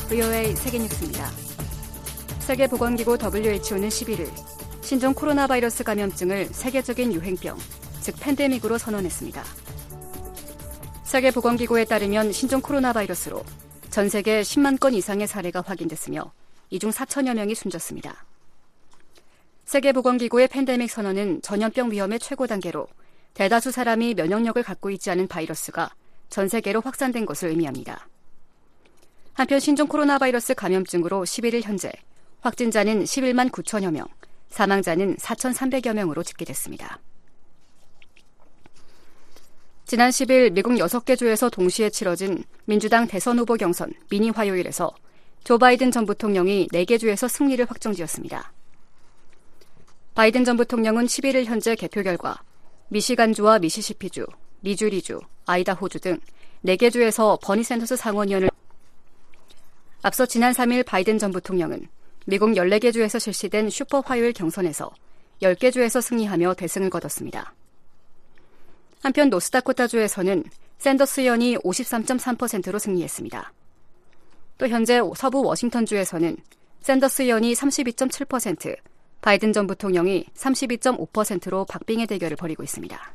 VOA 세계뉴스입니다. 세계보건기구 WHO는 11일 신종 코로나 바이러스 감염증을 세계적인 유행병, 즉 팬데믹으로 선언했습니다. 세계보건기구에 따르면 신종 코로나 바이러스로 전 세계 10만 건 이상의 사례가 확인됐으며 이 중 4천여 명이 숨졌습니다. 세계보건기구의 팬데믹 선언은 전염병 위험의 최고 단계로 대다수 사람이 면역력을 갖고 있지 않은 바이러스가 전 세계로 확산된 것을 의미합니다. 한편 신종 코로나 바이러스 감염증으로 11일 현재 확진자는 11만 9천여 명, 사망자는 4,300여 명으로 집계됐습니다. 지난 10일 미국 6개 주에서 동시에 치러진 민주당 대선 후보 경선 미니 화요일에서 조 바이든 전 부통령이 4개 주에서 승리를 확정지었습니다. 바이든 전 부통령은 11일 현재 개표 결과 미시간주와 미시시피주, 미주리주, 아이다호주 등 4개 주에서 버니 샌더스 상원의원을 앞서 지난 3일 바이든 전 부통령은 미국 14개 주에서 실시된 슈퍼 화요일 경선에서 10개 주에서 승리하며 대승을 거뒀습니다. 한편 노스다코타주에서는 샌더스 의원이 53.3%로 승리했습니다. 또 현재 서부 워싱턴주에서는 샌더스 의원이 32.7%, 바이든 전 부통령이 32.5%로 박빙의 대결을 벌이고 있습니다.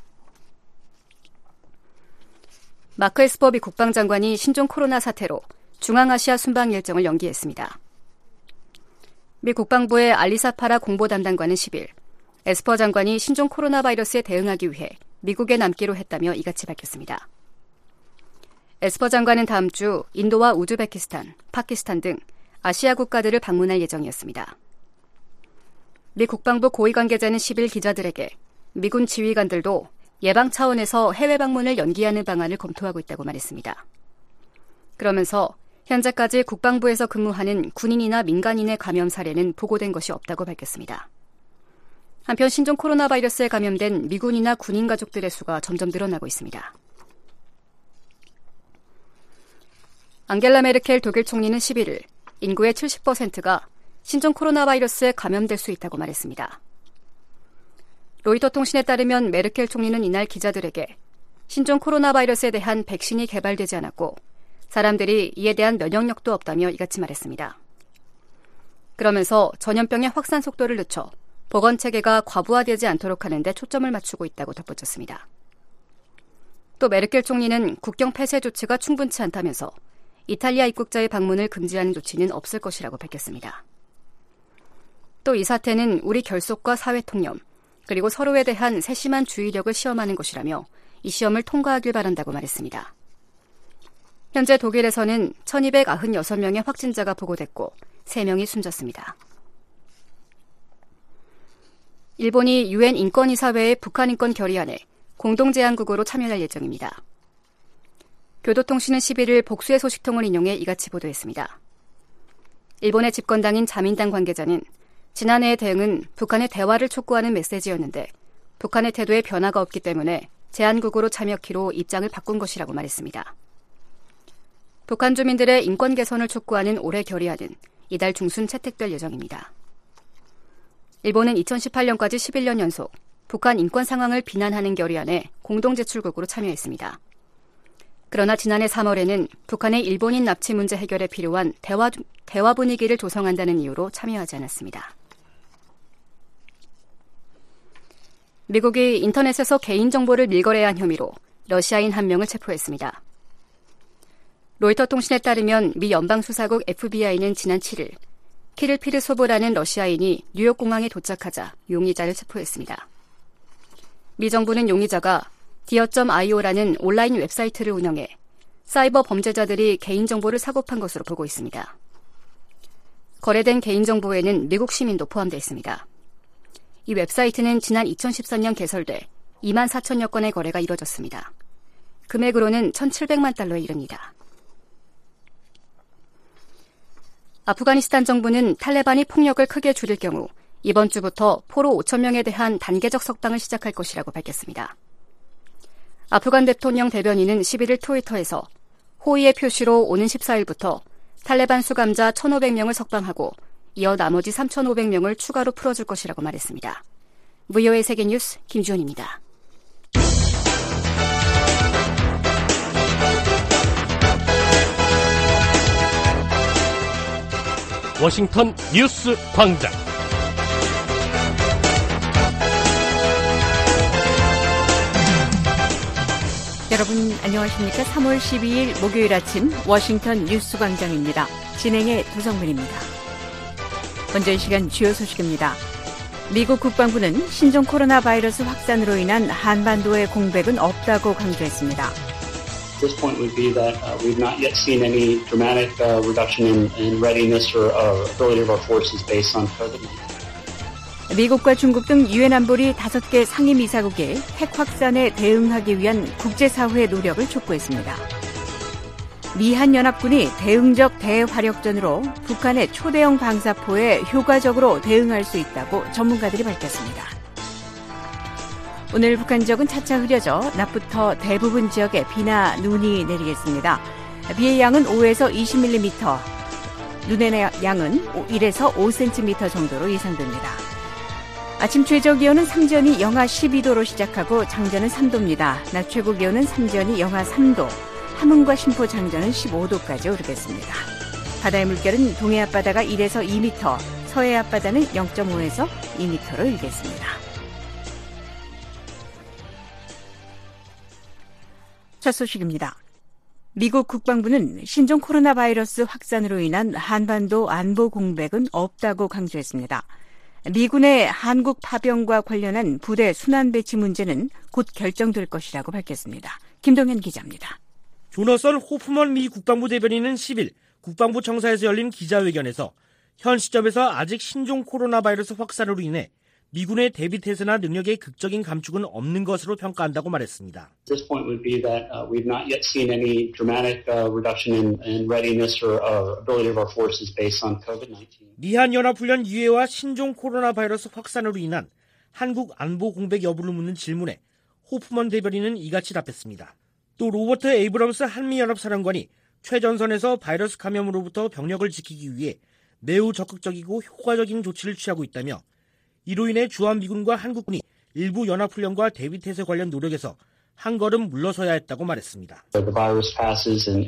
마크 에스퍼 미 국방장관이 신종 코로나 사태로 중앙아시아 순방 일정을 연기했습니다. 미 국방부의 알리사파라 공보담당관은 10일 에스퍼 장관이 신종 코로나 바이러스에 대응하기 위해 미국에 남기로 했다며 이같이 밝혔습니다. 에스퍼 장관은 다음 주 인도와 우즈베키스탄, 파키스탄 등 아시아 국가들을 방문할 예정이었습니다. 미 국방부 고위 관계자는 10일 기자들에게 미군 지휘관들도 예방 차원에서 해외 방문을 연기하는 방안을 검토하고 있다고 말했습니다. 그러면서 현재까지 국방부에서 근무하는 군인이나 민간인의 감염 사례는 보고된 것이 없다고 밝혔습니다. 한편 신종 코로나 바이러스에 감염된 미군이나 군인 가족들의 수가 점점 늘어나고 있습니다. 앙겔라 메르켈 독일 총리는 11일 인구의 70%가 신종 코로나 바이러스에 감염될 수 있다고 말했습니다. 로이터 통신에 따르면 메르켈 총리는 이날 기자들에게 신종 코로나 바이러스에 대한 백신이 개발되지 않았고 사람들이 이에 대한 면역력도 없다며 이같이 말했습니다. 그러면서 전염병의 확산 속도를 늦춰 보건체계가 과부하되지 않도록 하는 데 초점을 맞추고 있다고 덧붙였습니다. 또 메르켈 총리는 국경 폐쇄 조치가 충분치 않다면서 이탈리아 입국자의 방문을 금지하는 조치는 없을 것이라고 밝혔습니다. 또 이 사태는 우리 결속과 사회 통념, 그리고 서로에 대한 세심한 주의력을 시험하는 것이라며 이 시험을 통과하길 바란다고 말했습니다. 현재 독일에서는 1296명의 확진자가 보고됐고 3명이 숨졌습니다. 일본이 유엔 인권이사회의 북한 인권 결의안에 공동제안국으로 참여할 예정입니다. 교도통신은 11일 복수의 소식통을 인용해 이같이 보도했습니다. 일본의 집권당인 자민당 관계자는 지난해의 대응은 북한의 대화를 촉구하는 메시지였는데 북한의 태도에 변화가 없기 때문에 제안국으로 참여키로 입장을 바꾼 것이라고 말했습니다. 북한 주민들의 인권 개선을 촉구하는 올해 결의안은 이달 중순 채택될 예정입니다. 일본은 2018년까지 11년 연속 북한 인권 상황을 비난하는 결의안에 공동제출국으로 참여했습니다. 그러나 지난해 3월에는 북한의 일본인 납치 문제 해결에 필요한 대화 분위기를 조성한다는 이유로 참여하지 않았습니다. 미국이 인터넷에서 개인정보를 밀거래한 혐의로 러시아인 1명을 체포했습니다. 로이터 통신에 따르면 미 연방수사국 FBI는 지난 7일 키릴 피르소브라는 러시아인이 뉴욕 공항에 도착하자 용의자를 체포했습니다. 미 정부는 용의자가 Dear.io라는 온라인 웹사이트를 운영해 사이버 범죄자들이 개인정보를 사고판 것으로 보고 있습니다. 거래된 개인정보에는 미국 시민도 포함되어 있습니다. 이 웹사이트는 지난 2014년 개설돼 2만 4천여 건의 거래가 이뤄졌습니다. 금액으로는 1,700만 달러에 이릅니다. 아프가니스탄 정부는 탈레반이 폭력을 크게 줄일 경우 이번 주부터 포로 5천 명에 대한 단계적 석방을 시작할 것이라고 밝혔습니다. 아프간 대통령 대변인은 11일 트위터에서 호의의 표시로 오는 14일부터 탈레반 수감자 1,500명을 석방하고 이어 나머지 3,500명을 추가로 풀어줄 것이라고 말했습니다. VOA 세계뉴스 김주현입니다. 워싱턴 뉴스 광장. 여러분 안녕하십니까? 3월 12일 목요일 아침 워싱턴 뉴스 광장입니다. 진행의 도성문입니다. 먼저 이 시간 주요 소식입니다. 미국 국방부는 신종 코로나 바이러스 확산으로 인한 한반도의 공백은 없다고 강조했습니다. At this point would be that we've not yet seen any dramatic reduction in readiness or ability of our forces based on COVID-19. 미국과 중국 등 유엔 안보리 5개 상임이사국이 핵 확산에 대응하기 위한 국제사회의 노력을 촉구했습니다. 미한연합군이 대응적 대화력전으로 북한의 초대형 방사포에 효과적으로 대응할 수 있다고 전문가들이 밝혔습니다. 오늘 북한 지역은 차차 흐려져 낮부터 대부분 지역에 비나 눈이 내리겠습니다. 비의 양은 5에서 20mm, 눈의 양은 1에서 5cm 정도로 예상됩니다. 아침 최저 기온은 상전이 영하 12도로 시작하고 장전은 3도입니다. 낮 최고 기온은 상전이 영하 3도, 함흥과 신포 장전은 15도까지 오르겠습니다. 바다의 물결은 동해 앞바다가 1에서 2m, 서해 앞바다는 0.5에서 2m로 일겠습니다. 첫 소식입니다. 미국 국방부는 신종 코로나 바이러스 확산으로 인한 한반도 안보 공백은 없다고 강조했습니다. 미군의 한국 파병과 관련한 부대 순환 배치 문제는 곧 결정될 것이라고 밝혔습니다. 김동현 기자입니다. 조너선 호프먼 미 국방부 대변인은 10일 국방부 청사에서 열린 기자회견에서 현 시점에서 아직 신종 코로나 바이러스 확산으로 인해 미군의 대비태세나 능력의 극적인 감축은 없는 것으로 평가한다고 말했습니다. At this point would be that we've not yet seen any dramatic reduction in readiness or ability of our forces based on COVID-19. 미한연합훈련 유예와 신종 코로나 바이러스 확산으로 인한 한국 안보 공백 여부를 묻는 질문에 호프먼 대변인은 이같이 답했습니다. 또 로버트 에이브럼스 한미연합사령관이 최전선에서 바이러스 감염으로부터 병력을 지키기 위해 매우 적극적이고 효과적인 조치를 취하고 있다며 이로 인해 주한미군과 한국군이 일부 연합훈련과 대비태세 관련 노력에서 한 걸음 물러서야 했다고 말했습니다. The virus passes and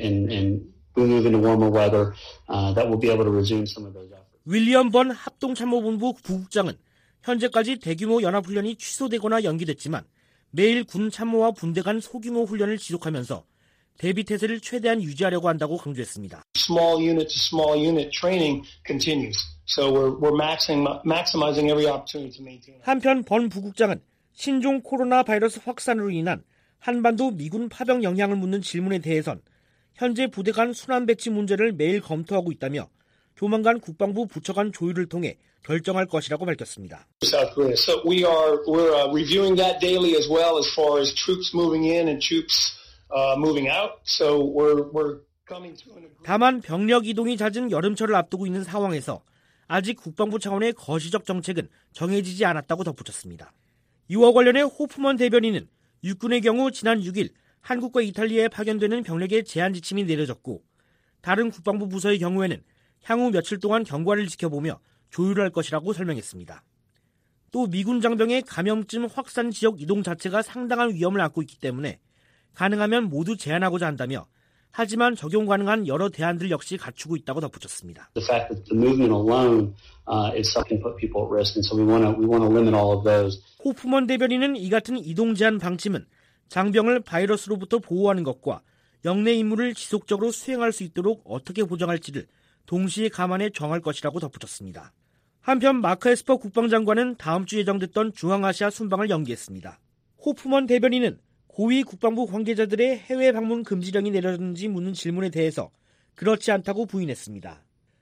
we move into warmer weather, that we'll be able to resume some of those efforts. 윌리엄 번 합동참모본부 부국장은 현재까지 대규모 연합훈련이 취소되거나 연기됐지만 매일 군 참모와 군대 간 소규모 훈련을 지속하면서 대비태세를 최대한 유지하려고 한다고 강조했습니다. Small unit to small unit training continues. So we're maximizing every opportunity to maintain. 한편 번 부국장은 신종 코로나 바이러스 확산으로 인한 한반도 미군 파병 영향을 묻는 질문에 대해선 현재 부대 간 순환 배치 문제를 매일 검토하고 있다며 조만간 국방부 부처 간 조율을 통해 결정할 것이라고 밝혔습니다. South Korea. So we're reviewing that daily as well as far as troops moving in and troops moving out. So we're coming to an agreement. 다만 병력 이동이 잦은 여름철을 앞두고 있는 상황에서 아직 국방부 차원의 거시적 정책은 정해지지 않았다고 덧붙였습니다. 이와 관련해 호프먼 대변인은 육군의 경우 지난 6일 한국과 이탈리아에 파견되는 병력의 제한 지침이 내려졌고 다른 국방부 부서의 경우에는 향후 며칠 동안 경과를 지켜보며 조율할 것이라고 설명했습니다. 또 미군 장병의 감염증 확산 지역 이동 자체가 상당한 위험을 안고 있기 때문에 가능하면 모두 제한하고자 한다며 하지만 적용 가능한 여러 대안들 역시 갖추고 있다고 덧붙였습니다. The fact that the movement alone itself can put people at risk, and so we want to limit all of those. 호프먼 대변인은 이 같은 이동 제한 방침은 장병을 바이러스로부터 보호하는 것과 영내 임무를 지속적으로 수행할 수 있도록 어떻게 보장할지를 동시에 감안해 정할 것이라고 덧붙였습니다. 한편 마크 에스퍼 국방장관은 다음 주 예정됐던 중앙아시아 순방을 연기했습니다. 호프먼 대변인은 고위 국방부 관계자들의 해외 방문 금지령이 내려졌는지 묻는 질문에 대해서 그렇지 않다고 부인했습니다.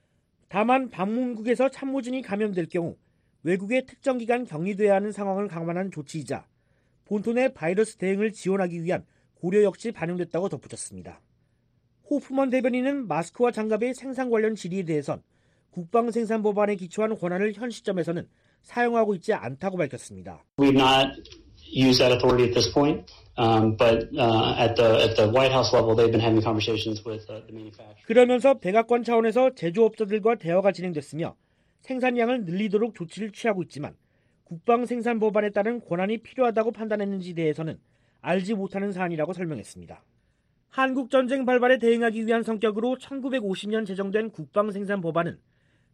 다만 방문국에서 참모진이 감염될 경우 외국의 특정 기간 격리돼야 하는 상황을 감안한 조치이자 본토의 바이러스 대응을 지원하기 위한 고려 역시 반영됐다고 덧붙였습니다. 호프먼 대변인은 마스크와 장갑의 생산 관련 질의에 대해선 국방생산법안에 기초한 권한을 현 시점에서는 사용하고 있지 않다고 밝혔습니다. We've not used that authority at this point, but at the White House level, they've been having conversations with the manufacturer. 그러면서 백악관 차원에서 제조업자들과 대화가 진행됐으며 생산량을 늘리도록 조치를 취하고 있지만 국방생산법안에 따른 권한이 필요하다고 판단했는지에 대해서는 알지 못하는 사안이라고 설명했습니다. 한국전쟁 발발에 대응하기 위한 성격으로 1950년 제정된 국방생산법안은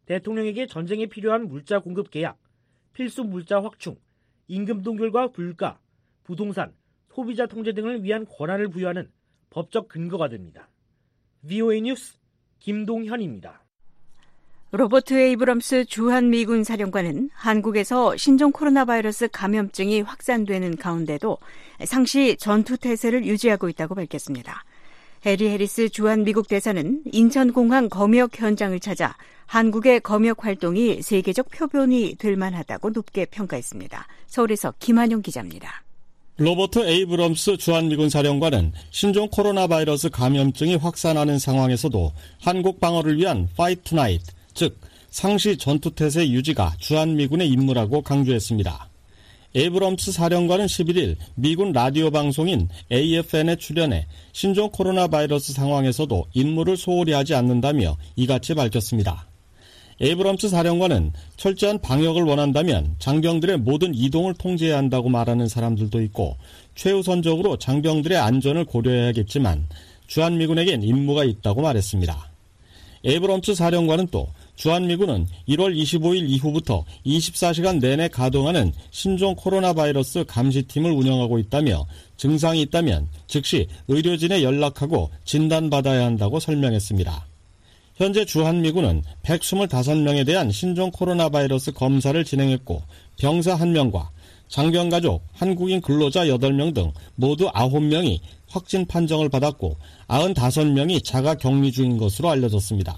대통령에게 전쟁에 필요한 물자 공급 계약, 필수 물자 확충, 임금 동결과 물가, 부동산, 소비자 통제 등을 위한 권한을 부여하는 법적 근거가 됩니다. VOA 뉴스 김동현입니다. 로버트 에이브럼스 주한미군 사령관은 한국에서 신종 코로나 바이러스 감염증이 확산되는 가운데도 상시 전투태세를 유지하고 있다고 밝혔습니다. 해리 해리스 주한미국 대사는 인천공항 검역 현장을 찾아 한국의 검역 활동이 세계적 표본이 될 만하다고 높게 평가했습니다. 서울에서 김한용 기자입니다. 로버트 에이브럼스 주한미군 사령관은 신종 코로나 바이러스 감염증이 확산하는 상황에서도 한국 방어를 위한 Fight Tonight, 즉 상시 전투태세 유지가 주한미군의 임무라고 강조했습니다. 에이브럼스 사령관은 11일 미군 라디오 방송인 AFN에 출연해 신종 코로나 바이러스 상황에서도 임무를 소홀히 하지 않는다며 이같이 밝혔습니다. 에이브럼스 사령관은 철저한 방역을 원한다면 장병들의 모든 이동을 통제해야 한다고 말하는 사람들도 있고 최우선적으로 장병들의 안전을 고려해야겠지만 주한미군에겐 임무가 있다고 말했습니다. 에이브럼스 사령관은 또 주한미군은 1월 25일 이후부터 24시간 내내 가동하는 신종 코로나 바이러스 감시팀을 운영하고 있다며 증상이 있다면 즉시 의료진에 연락하고 진단받아야 한다고 설명했습니다. 현재 주한미군은 125명에 대한 신종 코로나 바이러스 검사를 진행했고 병사 1명과 장병가족, 한국인 근로자 8명 등 모두 9명이 확진 판정을 받았고 95명이 자가 격리 중인 것으로 알려졌습니다.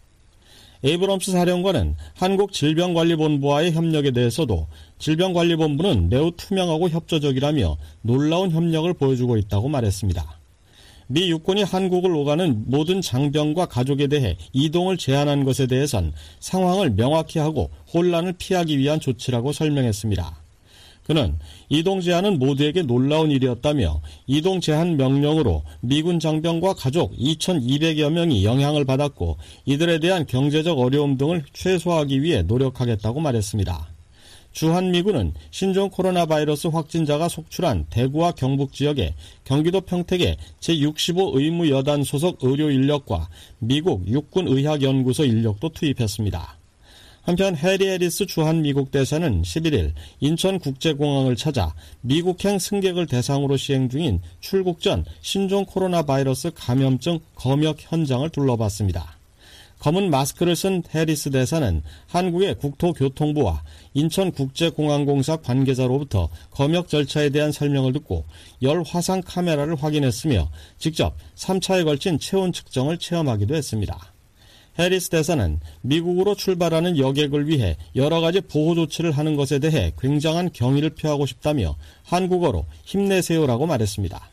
에이브럼스 사령관은 한국질병관리본부와의 협력에 대해서도 질병관리본부는 매우 투명하고 협조적이라며 놀라운 협력을 보여주고 있다고 말했습니다. 미 육군이 한국을 오가는 모든 장병과 가족에 대해 이동을 제한한 것에 대해선 상황을 명확히 하고 혼란을 피하기 위한 조치라고 설명했습니다. 그는 이동 제한은 모두에게 놀라운 일이었다며 이동 제한 명령으로 미군 장병과 가족 2,200여 명이 영향을 받았고 이들에 대한 경제적 어려움 등을 최소화하기 위해 노력하겠다고 말했습니다. 주한미군은 신종 코로나 바이러스 확진자가 속출한 대구와 경북 지역에 경기도 평택에 제65 의무여단 소속 의료 인력과 미국 육군의학연구소 인력도 투입했습니다. 한편 해리 해리스 주한미국 대사는 11일 인천국제공항을 찾아 미국행 승객을 대상으로 시행 중인 출국 전 신종 코로나 바이러스 감염증 검역 현장을 둘러봤습니다. 검은 마스크를 쓴 해리스 대사는 한국의 국토교통부와 인천국제공항공사 관계자로부터 검역 절차에 대한 설명을 듣고 열 화상 카메라를 확인했으며 직접 3차에 걸친 체온 측정을 체험하기도 했습니다. 해리스 대사는 미국으로 출발하는 여객을 위해 여러 가지 보호 조치를 하는 것에 대해 굉장한 경의를 표하고 싶다며 한국어로 힘내세요라고 말했습니다.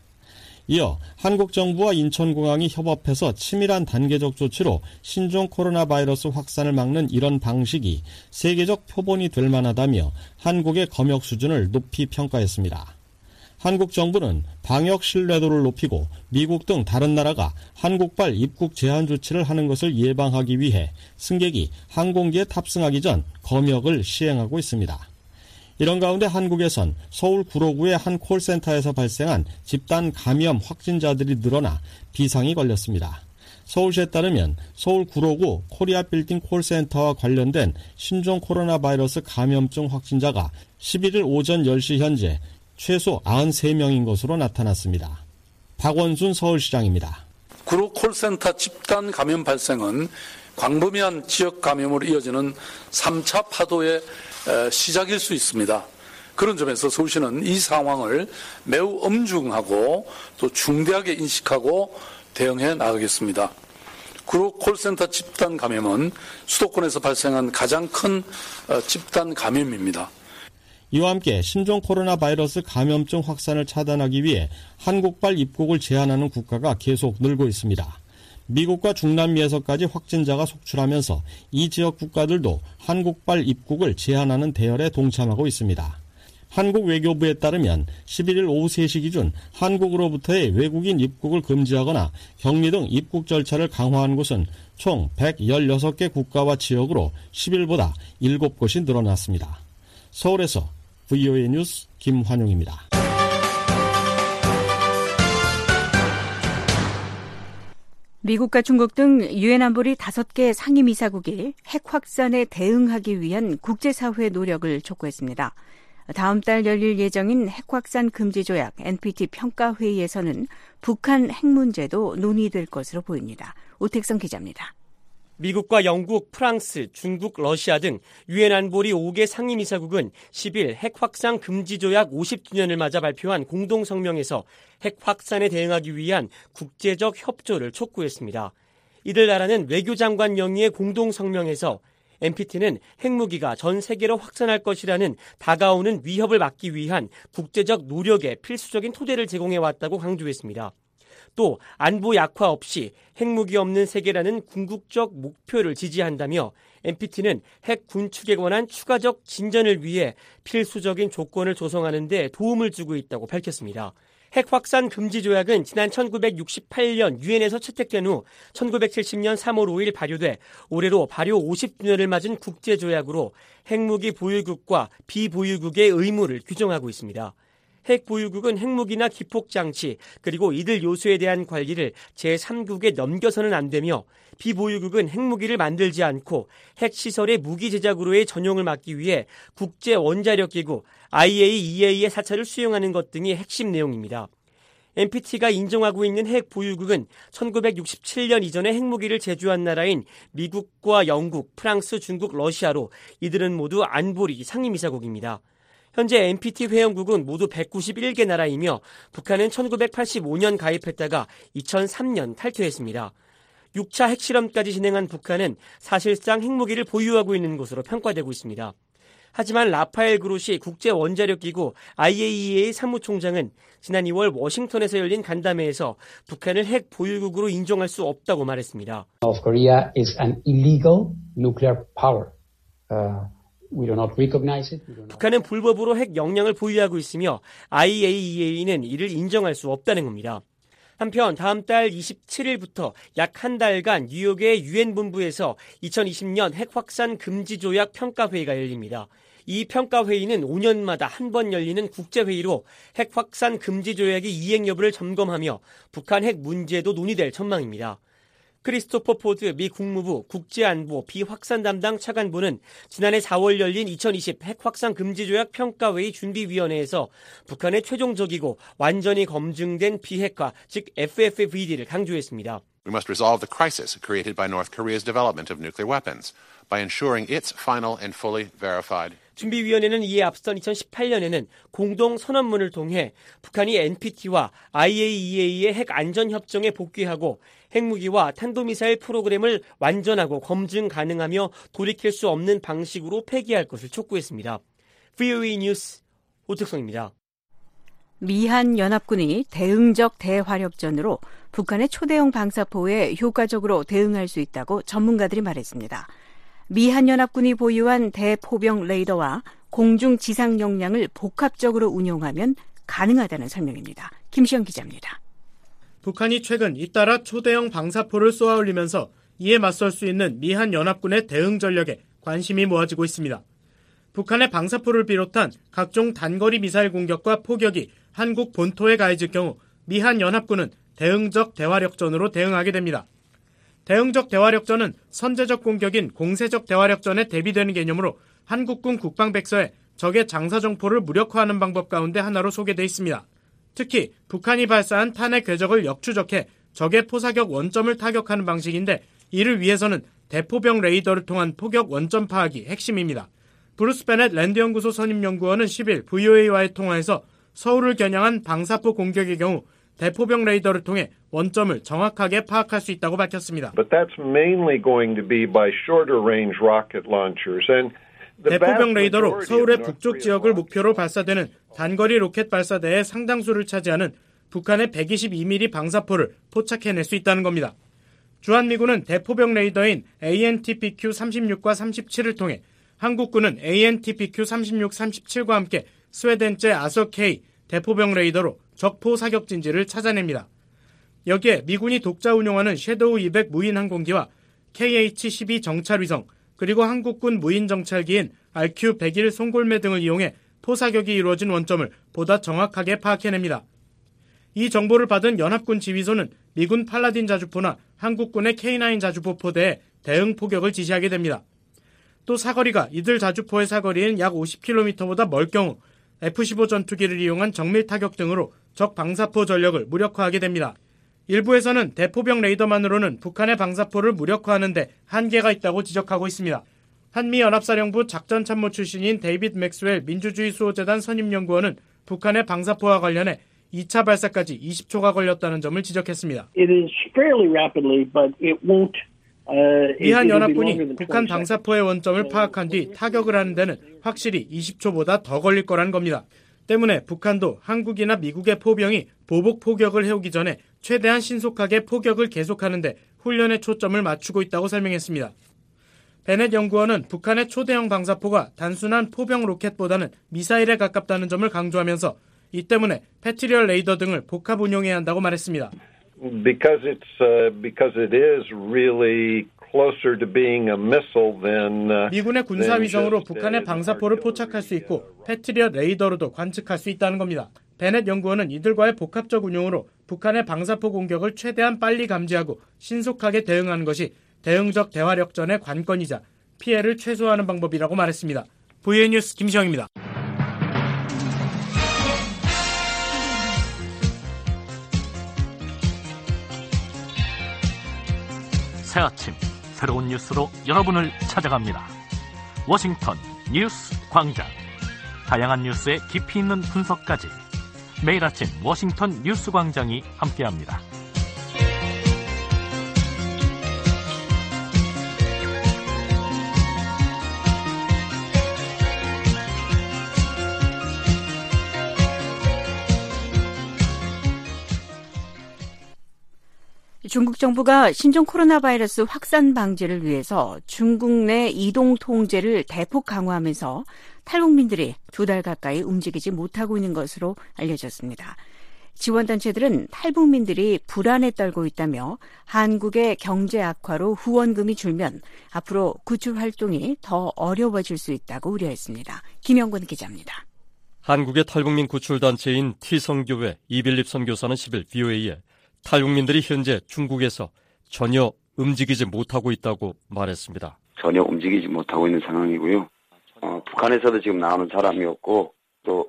이어 한국 정부와 인천공항이 협업해서 치밀한 단계적 조치로 신종 코로나 바이러스 확산을 막는 이런 방식이 세계적 표본이 될 만하다며 한국의 검역 수준을 높이 평가했습니다. 한국 정부는 방역 신뢰도를 높이고 미국 등 다른 나라가 한국발 입국 제한 조치를 하는 것을 예방하기 위해 승객이 항공기에 탑승하기 전 검역을 시행하고 있습니다. 이런 가운데 한국에선 서울 구로구의 한 콜센터에서 발생한 집단 감염 확진자들이 늘어나 비상이 걸렸습니다. 서울시에 따르면 서울 구로구 코리아 빌딩 콜센터와 관련된 신종 코로나 바이러스 감염증 확진자가 11일 오전 10시 현재 최소 93명인 것으로 나타났습니다. 박원순 서울시장입니다. 구로 콜센터 집단 감염 발생은 광범위한 지역 감염으로 이어지는 3차 파도의 시작일 수 있습니다. 그런 점에서 서울시는 이 상황을 매우 엄중하고 또 중대하게 인식하고 대응해 나가겠습니다. 구로 콜센터 집단 감염은 수도권에서 발생한 가장 큰 집단 감염입니다. 이와 함께 신종 코로나 바이러스 감염증 확산을 차단하기 위해 한국발 입국을 제한하는 국가가 계속 늘고 있습니다. 미국과 중남미에서까지 확진자가 속출하면서 이 지역 국가들도 한국발 입국을 제한하는 대열에 동참하고 있습니다. 한국 외교부에 따르면 11일 오후 3시 기준 한국으로부터의 외국인 입국을 금지하거나 격리 등 입국 절차를 강화한 곳은 총 116개 국가와 지역으로 10일보다 7곳이 늘어났습니다. 서울에서 VOA 뉴스 김환용입니다. 미국과 중국 등 유엔 안보리 5개 상임이사국이 핵 확산에 대응하기 위한 국제사회의 노력을 촉구했습니다. 다음 달 열릴 예정인 핵 확산 금지 조약 NPT 평가회의에서는 북한 핵 문제도 논의될 것으로 보입니다. 오택성 기자입니다. 미국과 영국, 프랑스, 중국, 러시아 등 유엔 안보리 5개 상임이사국은 10일 핵 확산 금지 조약 50주년을 맞아 발표한 공동 성명에서 핵 확산에 대응하기 위한 국제적 협조를 촉구했습니다. 이들 나라는 외교장관 영위의 공동 성명에서 NPT는 핵무기가 전 세계로 확산할 것이라는 다가오는 위협을 막기 위한 국제적 노력에 필수적인 토대를 제공해왔다고 강조했습니다. 또 안보 약화 없이 핵무기 없는 세계라는 궁극적 목표를 지지한다며 NPT는 핵 군축에 관한 추가적 진전을 위해 필수적인 조건을 조성하는 데 도움을 주고 있다고 밝혔습니다. 핵 확산 금지 조약은 지난 1968년 유엔에서 채택된 후 1970년 3월 5일 발효돼 올해로 발효 50주년을 맞은 국제조약으로 핵무기 보유국과 비보유국의 의무를 규정하고 있습니다. 핵 보유국은 핵무기나 기폭장치 그리고 이들 요소에 대한 관리를 제3국에 넘겨서는 안 되며 비보유국은 핵무기를 만들지 않고 핵시설의 무기 제작으로의 전용을 막기 위해 국제원자력기구 IAEA의 사찰을 수용하는 것 등이 핵심 내용입니다. NPT가 인정하고 있는 핵 보유국은 1967년 이전에 핵무기를 제조한 나라인 미국과 영국, 프랑스, 중국, 러시아로 이들은 모두 안보리 상임이사국입니다. 현재 NPT 회원국은 모두 191개 나라이며 북한은 1985년 가입했다가 2003년 탈퇴했습니다. 6차 핵실험까지 진행한 북한은 사실상 핵무기를 보유하고 있는 것으로 평가되고 있습니다. 하지만 라파엘 그로시 국제원자력기구 IAEA 사무총장은 지난 2월 워싱턴에서 열린 간담회에서 북한을 핵 보유국으로 인정할 수 없다고 말했습니다. North Korea is an illegal nuclear power. We do not recognize it. 북한은 불법으로 핵 역량을 보유하고 있으며 IAEA는 이를 인정할 수 없다는 겁니다. 한편 다음 달 27일부터 약 한 달간 뉴욕의 유엔 본부에서 2020년 핵 확산 금지 조약 평가회의가 열립니다. 이 평가회의는 5년마다 한 번 열리는 국제회의로 핵 확산 금지 조약의 이행 여부를 점검하며 북한 핵 문제도 논의될 전망입니다. 크리스토퍼 포드 미 국무부 국제안보 비확산 담당 차관보는 지난해 4월 열린 2020 핵 확산 금지 조약 평가회의 준비위원회에서 북한의 최종적이고 완전히 검증된 비핵화, 즉 FFVD를 강조했습니다. We must resolve the crisis created by North Korea's development of nuclear weapons by ensuring its final and fully verified. 준비위원회는 이에 앞선 2018년에는 공동 선언문을 통해 북한이 NPT와 IAEA의 핵 안전협정에 복귀하고 핵무기와 탄도미사일 프로그램을 완전하고 검증 가능하며 돌이킬 수 없는 방식으로 폐기할 것을 촉구했습니다. VOA 뉴스 오특성입니다. 미한 연합군이 대응적 대화력전으로 북한의 초대형 방사포에 효과적으로 대응할 수 있다고 전문가들이 말했습니다. 미한 연합군이 보유한 대포병 레이더와 공중 지상 역량을 복합적으로 운용하면 가능하다는 설명입니다. 김시영 기자입니다. 북한이 최근 잇따라 초대형 방사포를 쏘아올리면서 이에 맞설 수 있는 미한 연합군의 대응 전력에 관심이 모아지고 있습니다. 북한의 방사포를 비롯한 각종 단거리 미사일 공격과 포격이 한국 본토에 가해질 경우 미한 연합군은 대응적 대화력전으로 대응하게 됩니다. 대응적 대화력전은 선제적 공격인 공세적 대화력전에 대비되는 개념으로 한국군 국방백서에 적의 장사정포를 무력화하는 방법 가운데 하나로 소개되어 있습니다. 특히 북한이 발사한 탄핵 궤적을 역추적해 적의 포사격 원점을 타격하는 방식인데 이를 위해서는 대포병 레이더를 통한 포격 원점 파악이 핵심입니다. 브루스 베넷 랜드연구소 선임연구원은 10일 VOA와의 통화에서 서울을 겨냥한 방사포 공격의 경우 대포병 레이더를 통해 원점을 정확하게 파악할 수 있다고 밝혔습니다. But that's mainly going to be by shorter range rocket launchers. And 대포병 레이더로 서울의 북쪽 지역을 목표로 발사되는 단거리 로켓 발사대의 상당수를 차지하는 북한의 122mm 방사포를 포착해낼 수 있다는 겁니다. 주한미군은 대포병 레이더인 ANTPQ-36과 37을 통해 한국군은 ANTPQ-36, 37과 함께 스웨덴제 아서-K 대포병 레이더로 적포 사격 진지를 찾아냅니다. 여기에 미군이 독자 운용하는 섀도우 200 무인 항공기와 KH-12 정찰위성 그리고 한국군 무인 정찰기인 RQ-101 송골매 등을 이용해 포사격이 이루어진 원점을 보다 정확하게 파악해냅니다. 이 정보를 받은 연합군 지휘소는 미군 팔라딘 자주포나 한국군의 K9 자주포 포대에 대응 포격을 지시하게 됩니다. 또 사거리가 이들 자주포의 사거리인 약 50km보다 멀 경우 F-15 전투기를 이용한 정밀 타격 등으로 적 방사포 전력을 무력화하게 됩니다. 일부에서는 대포병 레이더만으로는 북한의 방사포를 무력화하는 데 한계가 있다고 지적하고 있습니다. 한미연합사령부 작전참모 출신인 데이빗 맥스웰 민주주의수호재단 선임연구원은 북한의 방사포와 관련해 2차 발사까지 20초가 걸렸다는 점을 지적했습니다. It is fairly rapidly, but it won't. 미한 연합군이 북한 방사포의 원점을 파악한 뒤 타격을 하는 데는 확실히 20초보다 더 걸릴 거라는 겁니다. 때문에 북한도 한국이나 미국의 포병이 보복 포격을 해오기 전에 최대한 신속하게 포격을 계속하는데 훈련의 초점을 맞추고 있다고 설명했습니다. 베넷 연구원은 북한의 초대형 방사포가 단순한 포병 로켓보다는 미사일에 가깝다는 점을 강조하면서 이 때문에 패트리엇 레이더 등을 복합 운용해야 한다고 말했습니다. Because it is really closer to being a missile than 미군의 군사 위성으로 북한의 방사포를 포착할 수 있고 패트리엇 레이더로도 관측할 수 있다는 겁니다. 베넷 연구원은 이들과의 복합적 운용으로 북한의 방사포 공격을 최대한 빨리 감지하고 신속하게 대응하는 것이 대응적 대화력전의 관건이자 피해를 최소화하는 방법이라고 말했습니다. VN 뉴스 김시영입니다. 새 아침 새로운 뉴스로 여러분을 찾아갑니다. 워싱턴 뉴스 광장. 다양한 뉴스의 깊이 있는 분석까지 매일 아침 워싱턴 뉴스 광장이 함께합니다. 중국 정부가 신종 코로나 바이러스 확산 방지를 위해서 중국 내 이동 통제를 대폭 강화하면서 탈북민들이 2달 가까이 움직이지 못하고 있는 것으로 알려졌습니다. 지원단체들은 탈북민들이 불안에 떨고 있다며 한국의 경제 악화로 후원금이 줄면 앞으로 구출 활동이 더 어려워질 수 있다고 우려했습니다. 김영권 기자입니다. 한국의 탈북민 구출단체인 T성교회 이빌립 선교사는 10일 VOA에 탈북민들이 현재 중국에서 전혀 움직이지 못하고 있다고 말했습니다. 전혀 움직이지 못하고 있는 상황이고요. 북한에서도 지금 나오는 사람이 없고 또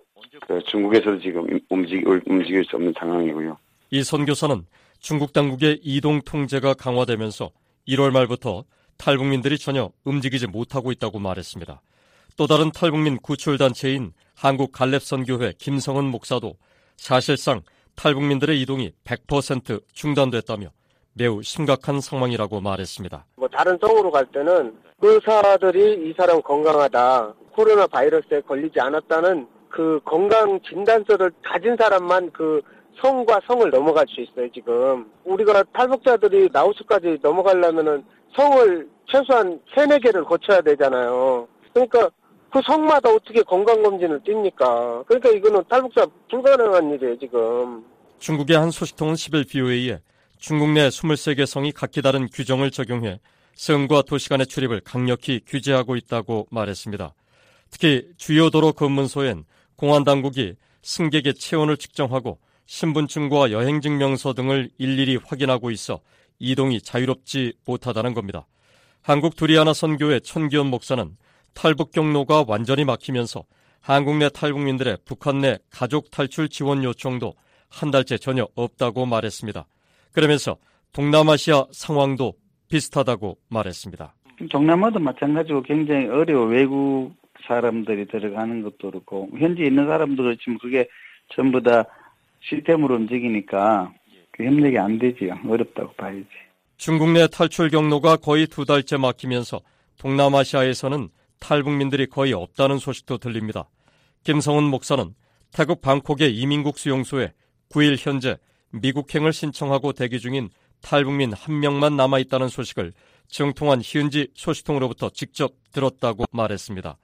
중국에서도 지금 움직일 수 없는 상황이고요. 이 선교사는 중국 당국의 이동 통제가 강화되면서 1월 말부터 탈북민들이 전혀 움직이지 못하고 있다고 말했습니다. 또 다른 탈북민 구출단체인 한국갈렙선교회 김성은 목사도 사실상 탈북민들의 이동이 100% 중단됐다며 매우 심각한 상황이라고 말했습니다. 다른 성으로 갈 때는 의사들이 이 사람 건강하다, 코로나 바이러스에 걸리지 않았다는 그 건강 진단서를 가진 사람만 그 성과 성을 넘어갈 수 있어요, 지금. 우리가 탈북자들이 라오스까지 넘어가려면은 성을 최소한 3-4개를 거쳐야 되잖아요. 그러니까 그 성마다 어떻게 건강검진을 띱니까? 그러니까 이거는 탈북자 불가능한 일이에요, 지금. 중국의 한 소식통은 10일 BOA에 중국 내 23개 성이 각기 다른 규정을 적용해 성과 도시 간의 출입을 강력히 규제하고 있다고 말했습니다. 특히 주요 도로 검문소엔 공안당국이 승객의 체온을 측정하고 신분증과 여행증명서 등을 일일이 확인하고 있어 이동이 자유롭지 못하다는 겁니다. 한국 두리아나 선교회 천기현 목사는 탈북 경로가 완전히 막히면서 한국 내 탈북민들의 북한 내 가족 탈출 지원 요청도 한 달째 전혀 없다고 말했습니다. 그러면서 동남아시아 상황도 비슷하다고 말했습니다. 동남아도 마찬가지고 굉장히 어려워. 외국 사람들이 들어가는 것도 그렇고 현지에 있는 사람도 그렇지만 그게 전부 다 시스템으로 움직이니까 협력이 안 되지요. 어렵다고 봐야지. 중국 내 탈출 경로가 거의 2달째 막히면서 동남아시아에서는 탈북민들이 거의 없다는 소식도 들립니다. 김성은 목사는 태국 방콕의 이민국 수용소에 9일 현재 미국행을 신청하고 대기 중인 탈북민 1명만 남아있다는 소식을 정통한 현지 소식통으로부터 직접 들었다고 말했습니다.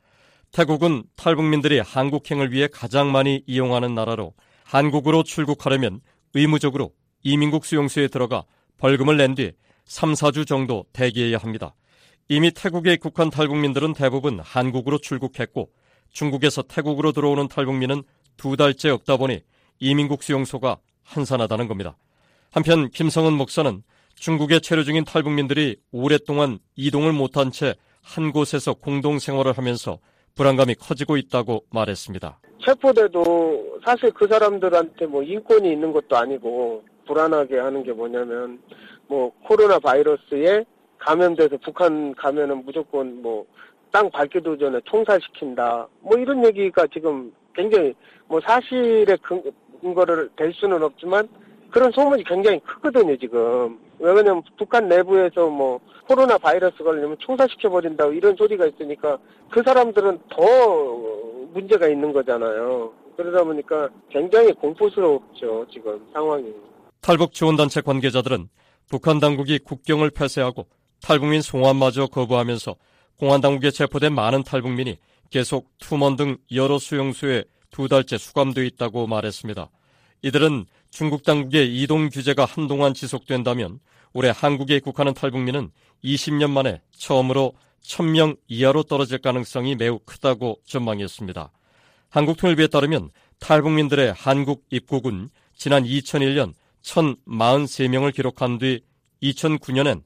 태국은 탈북민들이 한국행을 위해 가장 많이 이용하는 나라로 한국으로 출국하려면 의무적으로 이민국 수용소에 들어가 벌금을 낸 뒤 3-4주 정도 대기해야 합니다. 이미 태국에 입국한 탈북민들은 대부분 한국으로 출국했고 중국에서 태국으로 들어오는 탈북민은 2달째 없다 보니 이민국 수용소가 한산하다는 겁니다. 한편 김성은 목사는 중국에 체류 중인 탈북민들이 오랫동안 이동을 못한 채 한 곳에서 공동생활을 하면서 불안감이 커지고 있다고 말했습니다. 체포돼도 사실 그 사람들한테 뭐 인권이 있는 것도 아니고 불안하게 하는 게 뭐냐면 뭐 코로나 바이러스에 감염돼서 북한 가면은 무조건 뭐 땅 밟기도 전에 총살시킨다. 뭐 이런 얘기가 지금 굉장히 뭐 사실의 근거를 댈 수는 없지만 그런 소문이 굉장히 크거든요, 지금. 왜냐면 북한 내부에서 뭐 코로나 바이러스 걸리면 총살시켜버린다 이런 소리가 있으니까 그 사람들은 더 문제가 있는 거잖아요. 그러다 보니까 굉장히 공포스럽죠, 지금 상황이. 탈북 지원단체 관계자들은 북한 당국이 국경을 폐쇄하고 탈북민 송환마저 거부하면서 공안 당국에 체포된 많은 탈북민이 계속 투먼 등 여러 수용소에 2달째 수감돼 있다고 말했습니다. 이들은 중국 당국의 이동 규제가 한동안 지속된다면 올해 한국에 입국하는 탈북민은 20년 만에 처음으로 1000명 이하로 떨어질 가능성이 매우 크다고 전망했습니다. 한국통일부에 따르면 탈북민들의 한국 입국은 지난 2001년 1043명을 기록한 뒤 2009년엔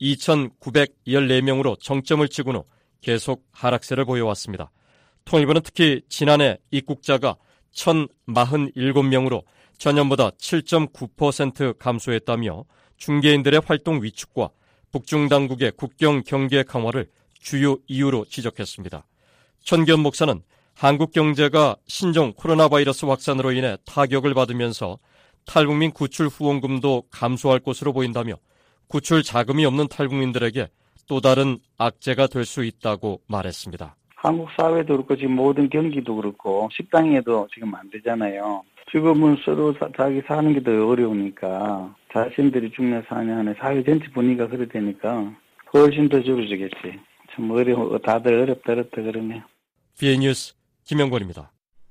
2,914명으로 정점을 찍은 후 계속 하락세를 보여왔습니다. 통일부는 특히 지난해 입국자가 1,047명으로 전년보다 7.9% 감소했다며 중개인들의 활동 위축과 북중 당국의 국경 경계 강화를 주요 이유로 지적했습니다. 천기현 목사는 한국 경제가 신종 코로나 바이러스 확산으로 인해 타격을 받으면서 탈북민 구출 후원금도 감소할 것으로 보인다며 구출 자금이 없는 탈북민들에게 또 다른 악재가 될 수 있다고 말했습니다. 한국 사회도 그렇고 지금 모든 경기도 그렇고 식당에도 지금 안 되잖아요. 지금은 서로 자기 사는 게 더 어려우니까 자신들이 죽냐 사냐 하는 사회 전체 분위기가 그래 되니까 훨씬 더 줄어지겠지. 참 다들 어렵다 그러네요. BA 뉴스 김영권입니다.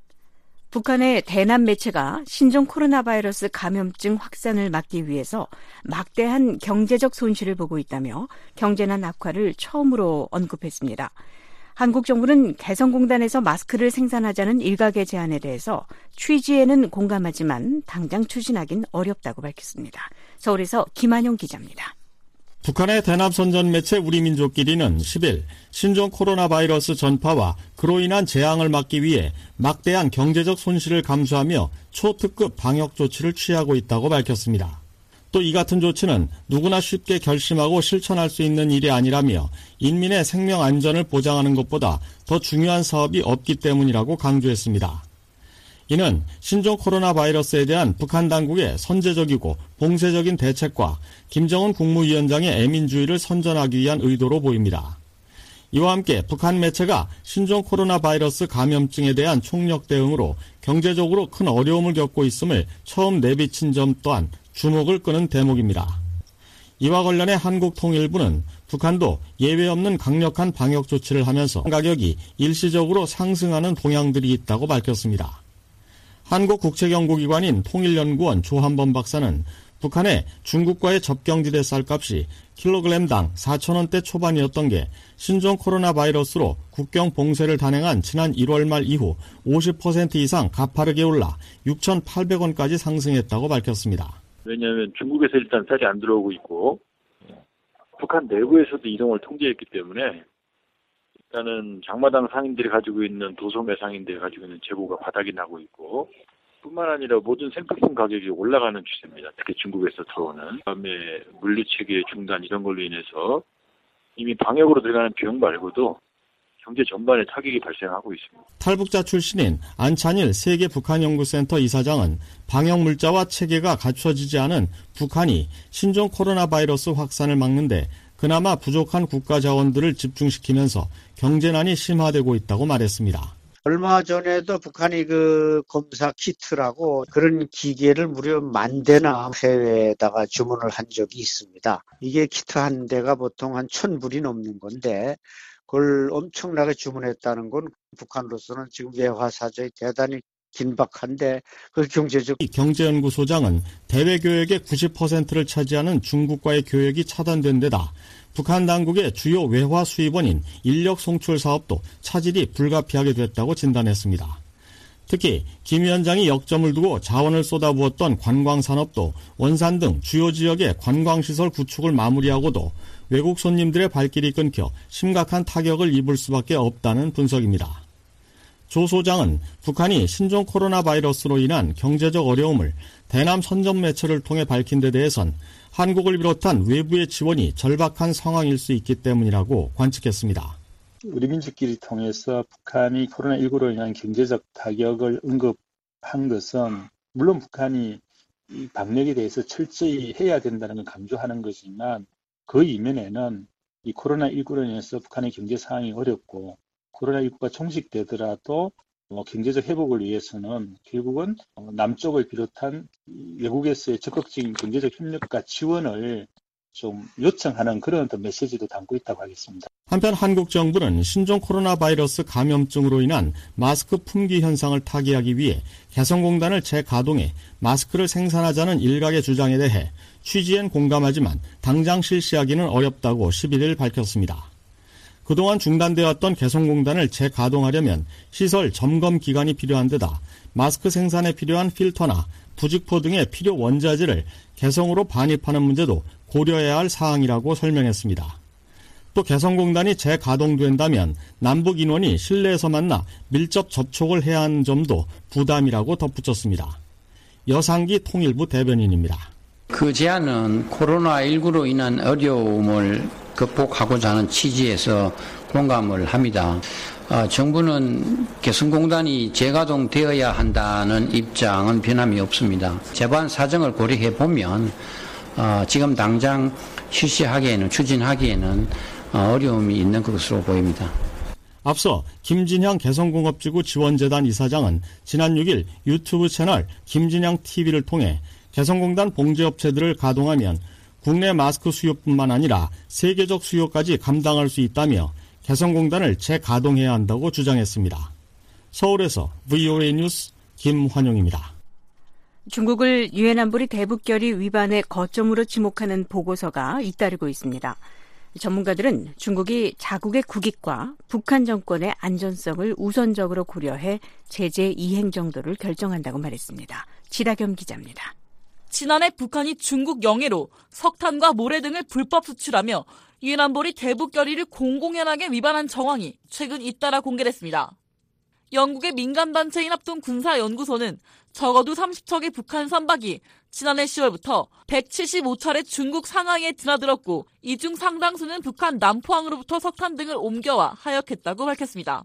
북한의 대남 매체가 신종 코로나 바이러스 감염증 확산을 막기 위해서 막대한 경제적 손실을 보고 있다며 경제난 악화를 처음으로 언급했습니다. 한국 정부는 개성공단에서 마스크를 생산하자는 일각의 제안에 대해서 취지에는 공감하지만 당장 추진하긴 어렵다고 밝혔습니다. 서울에서 김한용 기자입니다. 북한의 대남 선전 매체 우리민족끼리는 10일 신종 코로나 바이러스 전파와 그로 인한 재앙을 막기 위해 막대한 경제적 손실을 감수하며 초특급 방역 조치를 취하고 있다고 밝혔습니다. 또 이 같은 조치는 누구나 쉽게 결심하고 실천할 수 있는 일이 아니라며 인민의 생명 안전을 보장하는 것보다 더 중요한 사업이 없기 때문이라고 강조했습니다. 이는 신종 코로나 바이러스에 대한 북한 당국의 선제적이고 봉쇄적인 대책과 김정은 국무위원장의 애민주의를 선전하기 위한 의도로 보입니다. 이와 함께 북한 매체가 신종 코로나 바이러스 감염증에 대한 총력 대응으로 경제적으로 큰 어려움을 겪고 있음을 처음 내비친 점 또한 주목을 끄는 대목입니다. 이와 관련해 한국통일부는 북한도 예외 없는 강력한 방역 조치를 하면서 가격이 일시적으로 상승하는 동향들이 있다고 밝혔습니다. 한국국책연구기관인 통일연구원 조한범 박사는 북한의 중국과의 접경지대 쌀값이 킬로그램당 4,000원대 초반이었던 게 신종 코로나 바이러스로 국경 봉쇄를 단행한 지난 1월 말 이후 50% 이상 가파르게 올라 6,800원까지 상승했다고 밝혔습니다. 왜냐하면 중국에서 일단 쌀이 안 들어오고 있고 북한 내부에서도 이동을 통제했기 때문에 일단은 장마당 상인들이 가지고 있는 도소매 상인들이 가지고 있는 재고가 바닥이 나고 있고 뿐만 아니라 모든 생필품 가격이 올라가는 추세입니다. 특히 중국에서 들어오는 그다음에 물류체계 중단 이런 걸로 인해서 이미 방역으로 들어가는 비용 말고도 경제 전반에 타격이 발생하고 있습니다. 탈북자 출신인 안찬일 세계 북한연구센터 이사장은 방역 물자와 체계가 갖춰지지 않은 북한이 신종 코로나 바이러스 확산을 막는데 그나마 부족한 국가 자원들을 집중시키면서 경제난이 심화되고 있다고 말했습니다. 얼마 전에도 북한이 그 검사 키트라고 그런 기계를 무려 10,000대나 해외에다가 주문을 한 적이 있습니다. 이게 키트 한 대가 보통 한 1,000불이 넘는 건데 그걸 엄청나게 주문했다는 건 북한으로서는 지금 외화 사정이 대단히 긴박한데 그 경제연구소장은 대외 교역의 90%를 차지하는 중국과의 교역이 차단된 데다 북한 당국의 주요 외화 수입원인 인력 송출 사업도 차질이 불가피하게 됐다고 진단했습니다. 특히 김 위원장이 역점을 두고 자원을 쏟아부었던 관광산업도 원산 등 주요 지역의 관광시설 구축을 마무리하고도 외국 손님들의 발길이 끊겨 심각한 타격을 입을 수밖에 없다는 분석입니다. 조 소장은 북한이 신종 코로나 바이러스로 인한 경제적 어려움을 대남 선전 매체를 통해 밝힌 데 대해선 한국을 비롯한 외부의 지원이 절박한 상황일 수 있기 때문이라고 관측했습니다. 우리 민족끼리 통해서 북한이 코로나19로 인한 경제적 타격을 언급한 것은 물론 북한이 이 방역에 대해서 철저히 해야 된다는 걸 강조하는 거지만 그 이면에는 이 코로나19로 인해서 북한의 경제 상황이 어렵고 코로나19가 종식되더라도 경제적 회복을 위해서는 결국은 남쪽을 비롯한 외국에서의 적극적인 경제적 협력과 지원을 좀 요청하는 그런 메시지도 담고 있다고 하겠습니다. 한편 한국 정부는 신종 코로나 바이러스 감염증으로 인한 마스크 품귀 현상을 타개하기 위해 개성공단을 재가동해 마스크를 생산하자는 일각의 주장에 대해 취지엔 공감하지만 당장 실시하기는 어렵다고 11일 밝혔습니다. 그동안 중단되었던 개성공단을 재가동하려면 시설 점검 기간이 필요한 데다 마스크 생산에 필요한 필터나 부직포 등의 필요 원자재를 개성으로 반입하는 문제도 고려해야 할 사항이라고 설명했습니다. 또 개성공단이 재가동된다면 남북 인원이 실내에서 만나 밀접 접촉을 해야 하는 점도 부담이라고 덧붙였습니다. 여상기 통일부 대변인입니다. 그 제안은 코로나19로 인한 어려움을 극복하고자 하는 취지에서 공감을 합니다. 정부는 개성공단이 재가동되어야 한다는 입장은 변함이 없습니다. 재반 사정을 고려해 보면 지금 당장 실시하기에는 추진하기에는 어려움이 있는 것으로 보입니다. 앞서 김진향 개성공업지구 지원재단 이사장은 지난 6일 유튜브 채널 김진향 TV를 통해 개성공단 봉제업체들을 가동하면 국내 마스크 수요뿐만 아니라 세계적 수요까지 감당할 수 있다며 개성공단을 재가동해야 한다고 주장했습니다. 서울에서 VOA 뉴스 김환용입니다. 중국을 유엔 안보리 대북결의 위반의 거점으로 지목하는 보고서가 잇따르고 있습니다. 전문가들은 중국이 자국의 국익과 북한 정권의 안전성을 우선적으로 고려해 제재 이행 정도를 결정한다고 말했습니다. 지다겸 기자입니다. 지난해 북한이 중국 영해로 석탄과 모래 등을 불법 수출하며 유엔 안보리 대북 결의를 공공연하게 위반한 정황이 최근 잇따라 공개됐습니다. 영국의 민간단체인 합동군사연구소는 적어도 30척의 북한 선박이 지난해 10월부터 175차례 중국 상하이에 드나들었고 이 중 상당수는 북한 남포항으로부터 석탄 등을 옮겨와 하역했다고 밝혔습니다.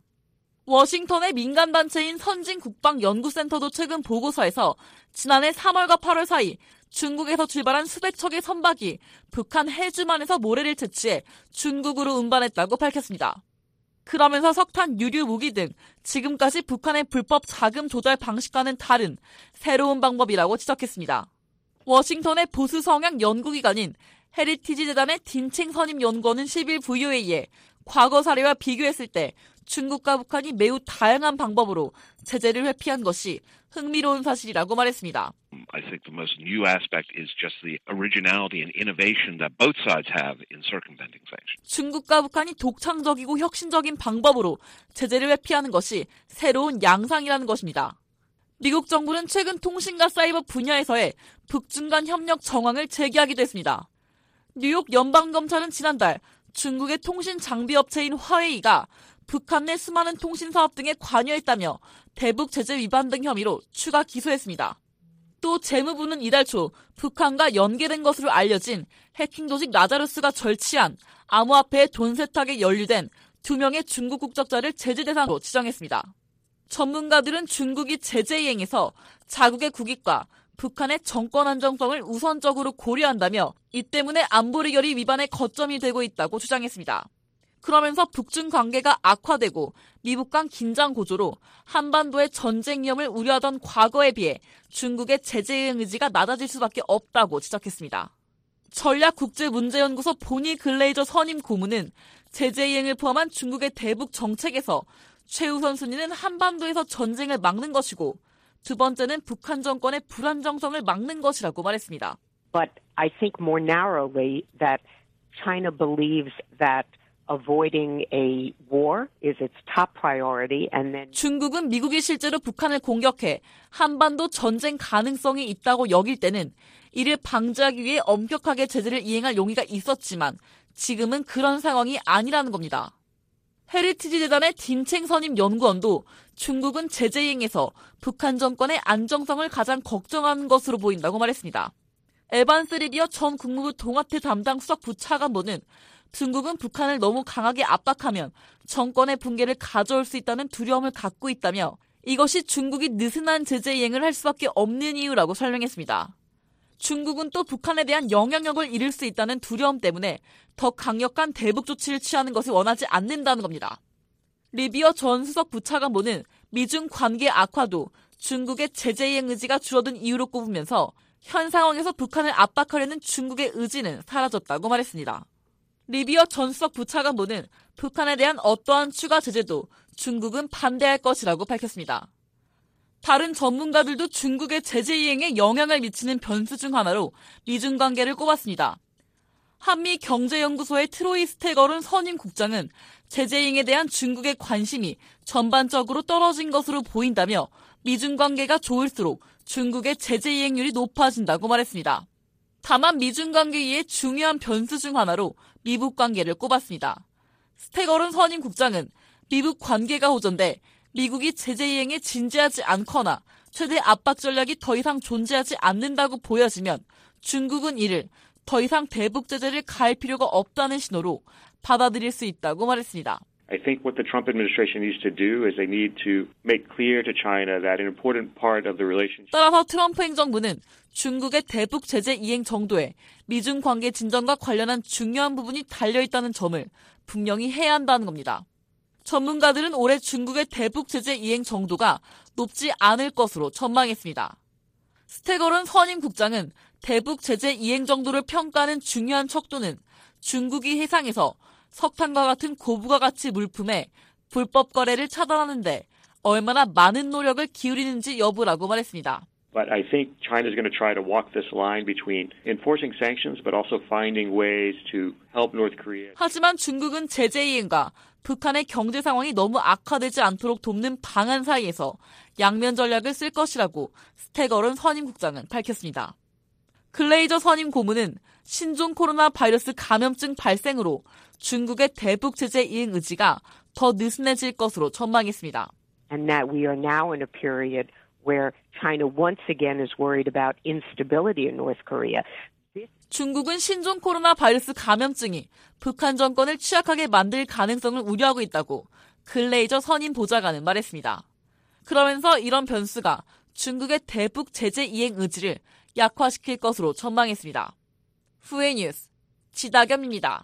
워싱턴의 민간단체인 선진국방연구센터도 최근 보고서에서 지난해 3월과 8월 사이 중국에서 출발한 수백 척의 선박이 북한 해주만에서 모래를 채취해 중국으로 운반했다고 밝혔습니다. 그러면서 석탄, 유류, 무기 등 지금까지 북한의 불법 자금 조달 방식과는 다른 새로운 방법이라고 지적했습니다. 워싱턴의 보수 성향 연구기관인 헤리티지 재단의 딘칭 선임 연구원은 10일 VOA에 과거 사례와 비교했을 때 중국과 북한이 매우 다양한 방법으로 제재를 회피한 것이 흥미로운 사실이라고 말했습니다. I think the most new aspect is just the originality and innovation that both sides have in circumventing sanctions. 중국과 북한이 독창적이고 혁신적인 방법으로 제재를 회피하는 것이 새로운 양상이라는 것입니다. 미국 정부는 최근 통신과 사이버 분야에서의 북중 간 협력 정황을 제기하기도 했습니다. 뉴욕 연방검찰은 지난달 중국의 통신 장비 업체인 화웨이가 북한 내 수많은 통신 사업 등에 관여했다며 대북 제재 위반 등 혐의로 추가 기소했습니다. 또 재무부는 이달 초 북한과 연계된 것으로 알려진 해킹 조직 라자루스가 절취한 암호화폐의 돈 세탁에 연루된 2명의 중국 국적자를 제재 대상으로 지정했습니다. 전문가들은 중국이 제재 이행에서 자국의 국익과 북한의 정권 안정성을 우선적으로 고려한다며 이 때문에 안보리 결의 위반의 거점이 되고 있다고 주장했습니다. 그러면서 북중 관계가 악화되고 미북 간 긴장 고조로 한반도의 전쟁 위험을 우려하던 과거에 비해 중국의 제재 이행 의지가 낮아질 수밖에 없다고 지적했습니다. 전략국제문제연구소 보니 글레이저 선임 고문은 제재 이행을 포함한 중국의 대북 정책에서 최우선 순위는 한반도에서 전쟁을 막는 것이고 두 번째는 북한 정권의 불안정성을 막는 것이라고 말했습니다. But I think more narrowly that China believes that avoiding a war is its top priority, and then 중국은 미국이 실제로 북한을 공격해 한반도 전쟁 가능성이 있다고 여길 때는 이를 방지하기 위해 엄격하게 제재를 이행할 용의가 있었지만 지금은 그런 상황이 아니라는 겁니다. 헤리티지 재단의 딘챙 선임 연구원도 중국은 제재 이행에서 북한 정권의 안정성을 가장 걱정하는 것으로 보인다고 말했습니다. 에반스 리비어 전 국무부 동아태 담당 수석 부차관보는 중국은 북한을 너무 강하게 압박하면 정권의 붕괴를 가져올 수 있다는 두려움을 갖고 있다며 이것이 중국이 느슨한 제재 이행을 할 수밖에 없는 이유라고 설명했습니다. 중국은 또 북한에 대한 영향력을 잃을 수 있다는 두려움 때문에 더 강력한 대북 조치를 취하는 것을 원하지 않는다는 겁니다. 리비어 전 수석 부차관보는 미중 관계 악화도 중국의 제재 이행 의지가 줄어든 이유로 꼽으면서 현 상황에서 북한을 압박하려는 중국의 의지는 사라졌다고 말했습니다. 리비어 전 수석 부차관보는 북한에 대한 어떠한 추가 제재도 중국은 반대할 것이라고 밝혔습니다. 다른 전문가들도 중국의 제재 이행에 영향을 미치는 변수 중 하나로 미중 관계를 꼽았습니다. 한미 경제연구소의 트로이 스테거룬 선임 국장은 제재 이행에 대한 중국의 관심이 전반적으로 떨어진 것으로 보인다며 미중 관계가 좋을수록 중국의 제재 이행률이 높아진다고 말했습니다. 다만 미중 관계의 중요한 변수 중 하나로 미북 관계를 꼽았습니다. 스테거룬 선임 국장은 미북 관계가 호전돼 미국이 제재 이행에 진지하지 않거나 최대 압박 전략이 더 이상 존재하지 않는다고 보여지면 중국은 이를 더 이상 대북 제재를 가할 필요가 없다는 신호로 받아들일 수 있다고 말했습니다. I think what the Trump administration needs to do is they need to make clear to China that an important part of the relationship. 따라서 트럼프 행정부는 중국의 대북 제재 이행 정도에 미중 관계 진전과 관련한 중요한 부분이 달려있다는 점을 분명히 해야 한다는 겁니다. 전문가들은 올해 중국의 대북 제재 이행 정도가 높지 않을 것으로 전망했습니다. 스테거룬 선임 국장은 대북 제재 이행 정도를 평가하는 중요한 척도는 중국이 해상에서 석탄과 같은 고부가 가치 물품의 불법 거래를 차단하는 데 얼마나 많은 노력을 기울이는지 여부라고 말했습니다. But I think China is going to try to walk this line between enforcing sanctions but also finding ways to help North Korea. 하지만 중국은 제재 이행과 북한의 경제 상황이 너무 악화되지 않도록 돕는 방안 사이에서 양면 전략을 쓸 것이라고 스테거룬 선임 국장은 밝혔습니다. 글레이저 선임 고문은 신종 코로나 바이러스 감염증 발생으로 중국의 대북 제재 이행 의지가 더 느슨해질 것으로 전망했습니다. And that we are now in a period where China once again is worried about instability in North Korea. 중국은 신종 코로나 바이러스 감염증이 북한 정권을 취약하게 만들 가능성을 우려하고 있다고 글레이저 선임 보좌관은 말했습니다. 그러면서 이런 변수가 중국의 대북 제재 이행 의지를 약화시킬 것으로 전망했습니다. 후에 뉴스 지다겸입니다.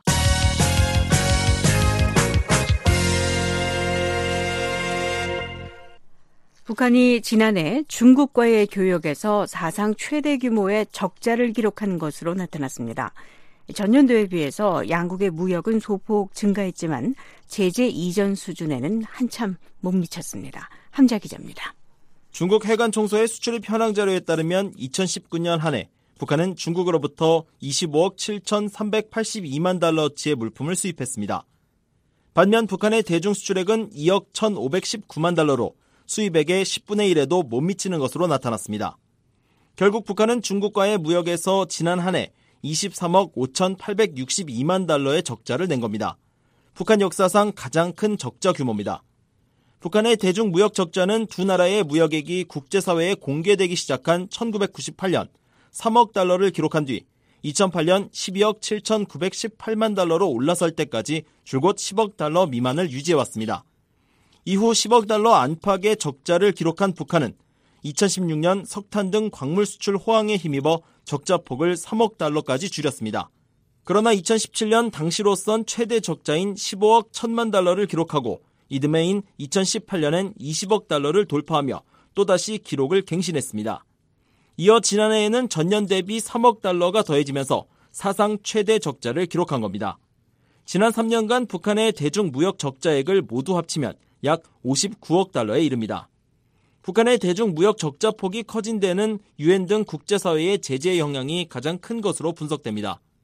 북한이 지난해 중국과의 교역에서 사상 최대 규모의 적자를 기록한 것으로 나타났습니다. 전년도에 비해서 양국의 무역은 소폭 증가했지만 제재 이전 수준에는 한참 못 미쳤습니다. 함자 기자입니다. 중국 해관 총서의 수출입 현황 자료에 따르면 2019년 한 해 북한은 중국으로부터 25억 7,382만 달러어치의 물품을 수입했습니다. 반면 북한의 대중 수출액은 2억 1,519만 달러로 수입액의 10분의 1에도 못 미치는 것으로 나타났습니다. 결국 북한은 중국과의 무역에서 지난 한 해 23억 5,862만 달러의 적자를 낸 겁니다. 북한 역사상 가장 큰 적자 규모입니다. 북한의 대중 무역 적자는 두 나라의 무역액이 국제사회에 공개되기 시작한 1998년 3억 달러를 기록한 뒤 2008년 12억 7,918만 달러로 올라설 때까지 줄곧 10억 달러 미만을 유지해왔습니다. 이후 10억 달러 안팎의 적자를 기록한 북한은 2016년 석탄 등 광물 수출 호황에 힘입어 적자폭을 3억 달러까지 줄였습니다. 그러나 2017년 당시로선 최대 적자인 15억 1천만 달러를 기록하고 이듬해인 2018년엔 20억 달러를 돌파하며 또다시 기록을 갱신했습니다. 이어 지난해에는 전년 대비 3억 달러가 더해지면서 사상 최대 적자를 기록한 겁니다. 지난 3년간 북한의 대중 무역 적자액을 모두 합치면 약 59억 달러에 이릅니다. 북한의 대중 무역 적자 폭이 커진 데는 유엔 등 국제사회의 제재 영향이 가장 큰 것으로 분석됩니다.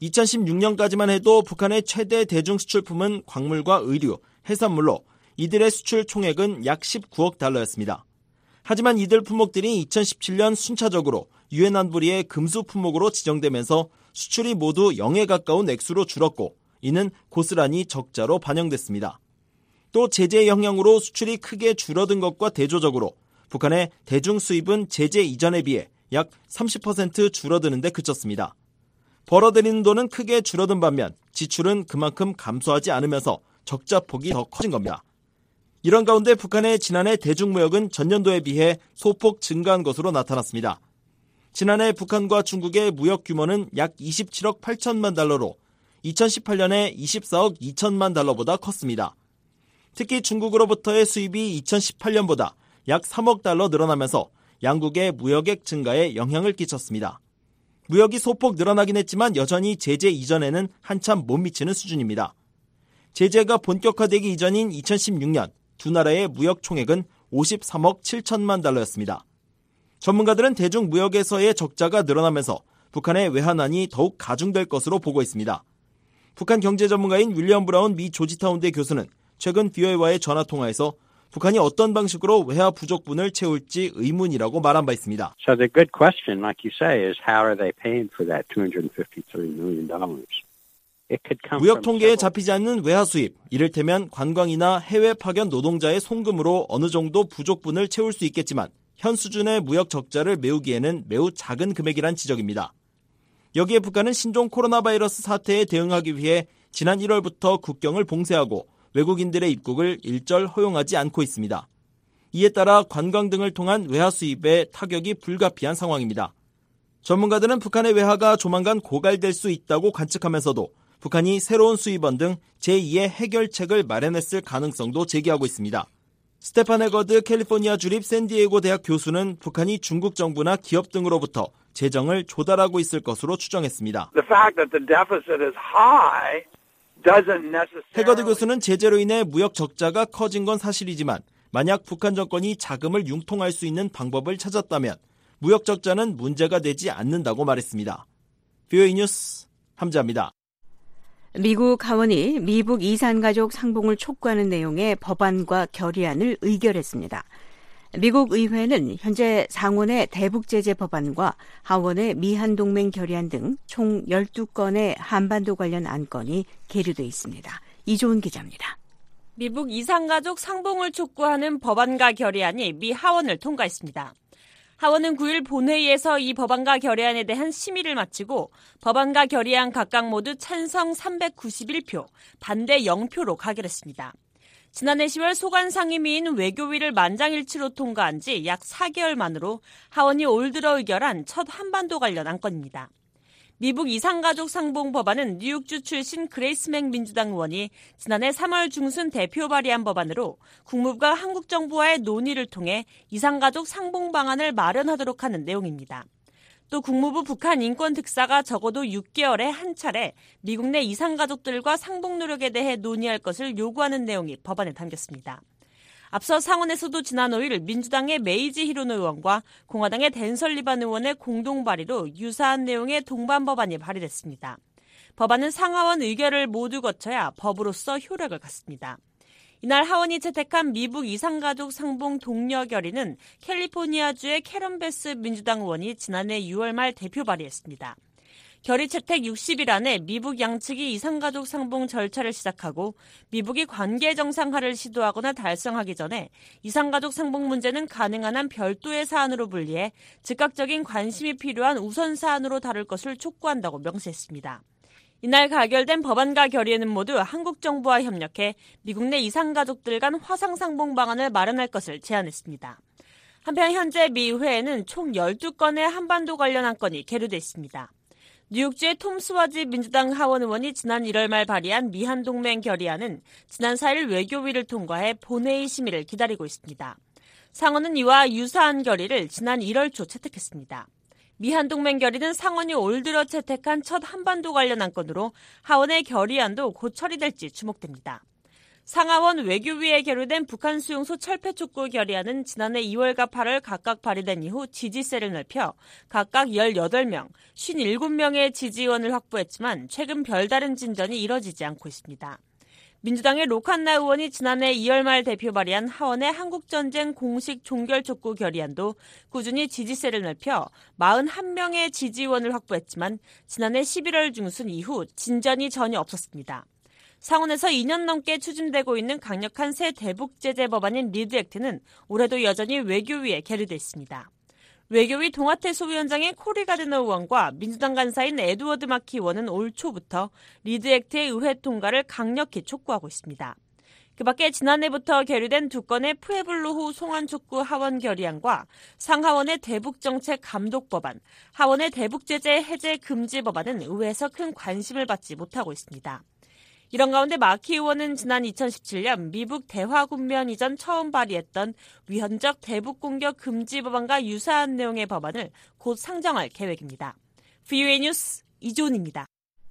2016년까지만 해도 북한의 최대 대중 수출품은 광물과 의류, 해산물로 이들의 수출 총액은 약 19억 달러였습니다. 하지만 이들 품목들이 2017년 순차적으로 유엔 안보리의 금수 품목으로 지정되면서 수출이 모두 0에 가까운 액수로 줄었고 이는 고스란히 적자로 반영됐습니다. 또 제재의 영향으로 수출이 크게 줄어든 것과 대조적으로 북한의 대중 수입은 제재 이전에 비해 약 30% 줄어드는 데 그쳤습니다. 벌어들이는 돈은 크게 줄어든 반면 지출은 그만큼 감소하지 않으면서 적자폭이 더 커진 겁니다. 이런 가운데 북한의 지난해 대중무역은 전년도에 비해 소폭 증가한 것으로 나타났습니다. 지난해 북한과 중국의 무역 규모는 약 27억 8천만 달러로 2018년에 24억 2천만 달러보다 컸습니다. 특히 중국으로부터의 수입이 2018년보다 약 3억 달러 늘어나면서 양국의 무역액 증가에 영향을 끼쳤습니다. 무역이 소폭 늘어나긴 했지만 여전히 제재 이전에는 한참 못 미치는 수준입니다. 제재가 본격화되기 이전인 2016년 두 나라의 무역 총액은 53억 7천만 달러였습니다. 전문가들은 대중 무역에서의 적자가 늘어나면서 북한의 외환난이 더욱 가중될 것으로 보고 있습니다. 북한 경제 전문가인 윌리엄 브라운 미 조지타운대 교수는 최근 VOA와의 전화통화에서 북한이 어떤 방식으로 외화 부족분을 채울지 의문이라고 말한 바 있습니다. So the good question, like you say, is how are they paying for that $253 million? 무역 통계에 잡히지 않는 외화 수입, 이를테면 관광이나 해외 파견 노동자의 송금으로 어느 정도 부족분을 채울 수 있겠지만 현 수준의 무역 적자를 메우기에는 매우 작은 금액이란 지적입니다. 여기에 북한은 신종 코로나 바이러스 사태에 대응하기 위해 지난 1월부터 국경을 봉쇄하고 외국인들의 입국을 일절 허용하지 않고 있습니다. 이에 따라 관광 등을 통한 외화 수입에 타격이 불가피한 상황입니다. 전문가들은 북한의 외화가 조만간 고갈될 수 있다고 관측하면서도 북한이 새로운 수입원 등 제2의 해결책을 마련했을 가능성도 제기하고 있습니다. 스테판 해거드 캘리포니아 주립 샌디에고 대학 교수는 북한이 중국 정부나 기업 등으로부터 재정을 조달하고 있을 것으로 추정했습니다. The fact that the deficit is high doesn't necessarily... 해거드 교수는 제재로 인해 무역 적자가 커진 건 사실이지만 만약 북한 정권이 자금을 융통할 수 있는 방법을 찾았다면 무역 적자는 문제가 되지 않는다고 말했습니다. VOA 뉴스 함자입니다. 미국 하원이 미북 이산가족 상봉을 촉구하는 내용의 법안과 결의안을 의결했습니다. 미국 의회는 현재 상원의 대북제재 법안과 하원의 미한동맹 결의안 등 총 12건의 한반도 관련 안건이 계류돼 있습니다. 이조은 기자입니다. 미북 이산가족 상봉을 촉구하는 법안과 결의안이 미 하원을 통과했습니다. 하원은 9일 본회의에서 이 법안과 결의안에 대한 심의를 마치고 법안과 결의안 각각 모두 찬성 391표, 반대 0표로 가결했습니다. 지난해 10월 소관상임위인 외교위를 만장일치로 통과한 지 약 4개월 만으로 하원이 올 들어 의결한 첫 한반도 관련 안건입니다. 미북 이산가족 상봉 법안은 뉴욕주 출신 그레이스 맥 민주당 의원이 지난해 3월 중순 대표 발의한 법안으로 국무부가 한국 정부와의 논의를 통해 이산가족 상봉 방안을 마련하도록 하는 내용입니다. 또 국무부 북한 인권특사가 적어도 6개월에 한 차례 미국 내 이산가족들과 상봉 노력에 대해 논의할 것을 요구하는 내용이 법안에 담겼습니다. 앞서 상원에서도 지난 5일 민주당의 메이지 히로노 의원과 공화당의 댄 설리반 의원의 공동 발의로 유사한 내용의 동반 법안이 발의됐습니다. 법안은 상하원 의결을 모두 거쳐야 법으로서 효력을 갖습니다. 이날 하원이 채택한 미북 이산가족 상봉 독려 결의는 캘리포니아주의 캐런 베스 민주당 의원이 지난해 6월 말 대표 발의했습니다. 결의 채택 60일 안에 미북 양측이 이산가족 상봉 절차를 시작하고 미북이 관계 정상화를 시도하거나 달성하기 전에 이산가족 상봉 문제는 가능한 한 별도의 사안으로 분리해 즉각적인 관심이 필요한 우선 사안으로 다룰 것을 촉구한다고 명시했습니다. 이날 가결된 법안과 결의에는 모두 한국 정부와 협력해 미국 내 이산가족들 간 화상상봉 방안을 마련할 것을 제안했습니다. 한편 현재 미 의회에는 총 12건의 한반도 관련 안건이 계류돼 있습니다. 뉴욕주의 톰 스와지 민주당 하원 의원이 지난 1월 말 발의한 미한동맹 결의안은 지난 4일 외교위를 통과해 본회의 심의를 기다리고 있습니다. 상원은 이와 유사한 결의를 지난 1월 초 채택했습니다. 미한동맹 결의는 상원이 올 들어 채택한 첫 한반도 관련 안건으로 하원의 결의안도 곧 처리될지 주목됩니다. 상하원 외교위에 계류된 북한 수용소 철폐 촉구 결의안은 지난해 2월과 8월 각각 발의된 이후 지지세를 넓혀 각각 18명, 57명의 지지원을 확보했지만 최근 별다른 진전이 이뤄지지 않고 있습니다. 민주당의 로칸나 의원이 지난해 2월 말 대표 발의한 하원의 한국전쟁 공식 종결 촉구 결의안도 꾸준히 지지세를 넓혀 41명의 지지원을 확보했지만 지난해 11월 중순 이후 진전이 전혀 없었습니다. 상원에서 2년 넘게 추진되고 있는 강력한 새 대북 제재 법안인 리드 액트는 올해도 여전히 외교위에 계류돼 있습니다. 외교위 동아태 소위원장의 코리 가드너 의원과 민주당 간사인 에드워드 마키 의원은 올 초부터 리드 액트의 의회 통과를 강력히 촉구하고 있습니다. 그 밖에 지난해부터 계류된 두 건의 푸에블로호 송환 촉구 하원 결의안과 상하원의 대북정책 감독 법안, 하원의 대북제재 해제 금지 법안은 의회에서 큰 관심을 받지 못하고 있습니다. 이런 가운데 마키 의원은 지난 2017년 미북 대화군면 이전 처음 발의했던 위헌적 대북공격 금지 법안과 유사한 내용의 법안을 곧 상정할 계획입니다. VOA 뉴스 이조은입니다.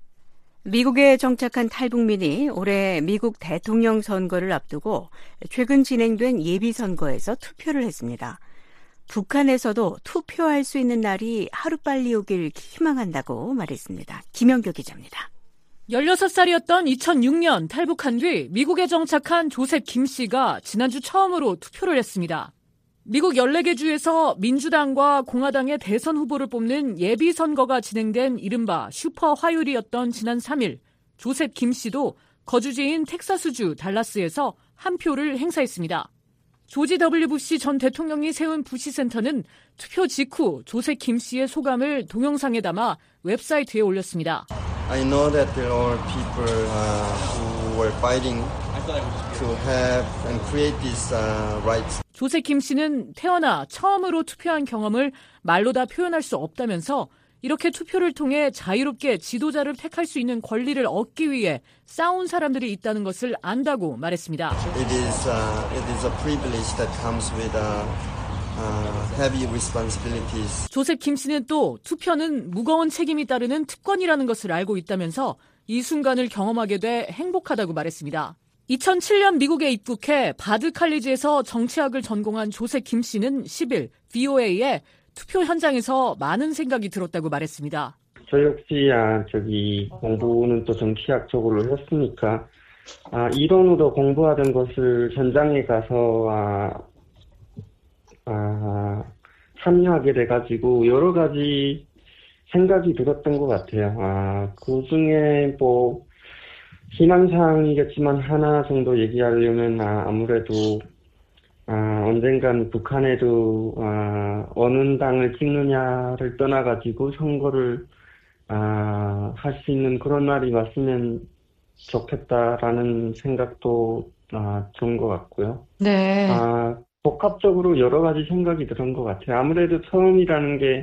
미국에 정착한 탈북민이 올해 미국 대통령 선거를 앞두고 최근 진행된 예비선거에서 투표를 했습니다. 북한에서도 투표할 수 있는 날이 하루빨리 오길 희망한다고 말했습니다. 김영교 기자입니다. 16살이었던 2006년 탈북한 뒤 미국에 정착한 조셉 김 씨가 지난주 처음으로 투표를 했습니다. 미국 14개 주에서 민주당과 공화당의 대선 후보를 뽑는 예비선거가 진행된 이른바 슈퍼 화요일이었던 지난 3일, 조셉 김 씨도 거주지인 텍사스주 달라스에서 한 표를 행사했습니다. 조지 W. 부시 전 대통령이 세운 부시센터는 투표 직후 조셉 김 씨의 소감을 동영상에 담아 웹사이트에 올렸습니다. I know that there are people who were fighting to have and create these rights. 조셉 김 씨는 태어나 처음으로 투표한 경험을 말로 다 표현할 수 없다면서 이렇게 투표를 통해 자유롭게 지도자를 택할 수 있는 권리를 얻기 위해 싸운 사람들이 있다는 것을 안다고 말했습니다. It is a privilege that comes with heavy responsibilities. 조셉 김 씨는 또 투표는 무거운 책임이 따르는 특권이라는 것을 알고 있다면서 이 순간을 경험하게 돼 행복하다고 말했습니다. 2007년 미국에 입국해 바드 칼리지에서 정치학을 전공한 조셉 김 씨는 10일 VOA에 투표 현장에서 많은 생각이 들었다고 말했습니다. 저 역시 공부는 또 정치학 쪽으로 했으니까 이론으로 공부하던 것을 현장에 가서 참여하게 돼가지고 여러 가지 생각이 들었던 것 같아요. 그 중에 희망사항이겠지만 하나 정도 얘기하려면 아무래도 언젠간 북한에도 어느 당을 찍느냐를 떠나가지고 선거를 할 수 있는 그런 날이 왔으면 좋겠다라는 생각도 든 것 같고요. 네. 복합적으로 여러 가지 생각이 드는 것 같아요. 아무래도 처음이라는 게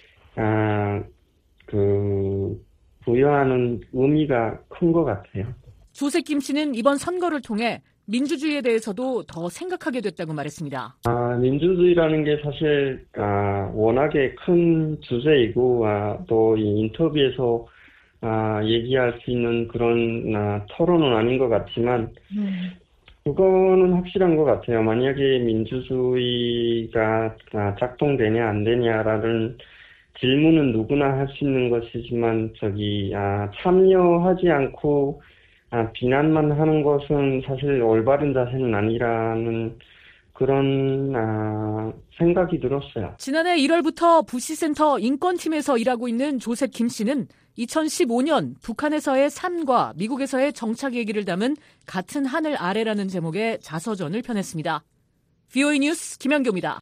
부여하는 의미가 큰 것 같아요. 조셉 김 씨는 이번 선거를 통해 민주주의에 대해서도 더 생각하게 됐다고 말했습니다. 민주주의라는 게 사실 워낙에 큰 주제이고 또 이 인터뷰에서 얘기할 수 있는 그런 토론은 아닌 것 같지만 그거는 확실한 것 같아요. 만약에 민주주의가 작동되냐 안 되냐라는 질문은 누구나 할 수 있는 것이지만 참여하지 않고 비난만 하는 것은 사실 올바른 자세는 아니라는 그런 생각이 들었어요. 지난해 1월부터 부시센터 인권팀에서 일하고 있는 조셉 김 씨는 2015년 북한에서의 삶과 미국에서의 정착 얘기를 담은 같은 하늘 아래라는 제목의 자서전을 펴냈습니다. VOA 뉴스 김현교입니다.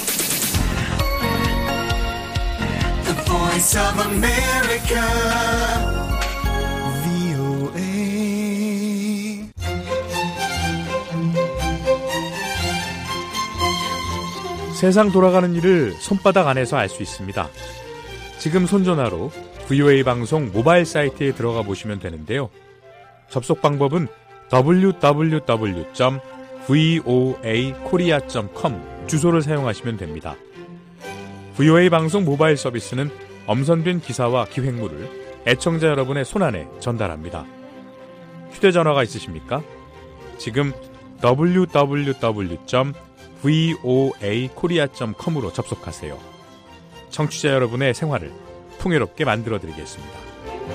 The Voice of America. 세상 돌아가는 일을 손바닥 안에서 알 수 있습니다. 지금 손전화로 VOA 방송 모바일 사이트에 들어가 보시면 되는데요. 접속 방법은 www.voakorea.com 주소를 사용하시면 됩니다. VOA 방송 모바일 서비스는 엄선된 기사와 기획물을 애청자 여러분의 손안에 전달합니다. 휴대전화가 있으십니까? 지금 www.voakorea.com으로 접속하세요. 청취자 여러분의 생활을 풍요롭게 만들어드리겠습니다.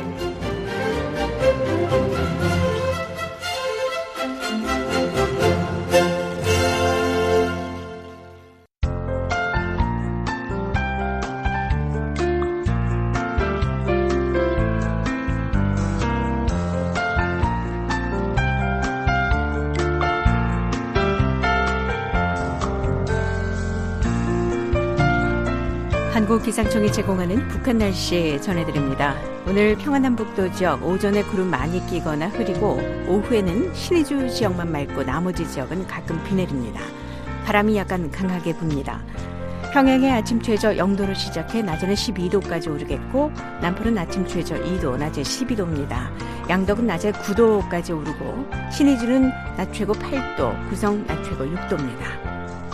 한국기상청이 제공하는 북한 날씨 전해드립니다. 오늘 평안남북도 지역 오전에 구름 많이 끼거나 흐리고 오후에는 신의주 지역만 맑고 나머지 지역은 가끔 비 내립니다. 바람이 약간 강하게 붑니다. 평양의 아침 최저 0도로 시작해 낮에는 12도까지 오르겠고 남포는 아침 최저 2도, 낮에 12도입니다. 양덕은 낮에 9도까지 오르고 신의주는 낮 최고 8도, 구성 낮 최고 6도입니다.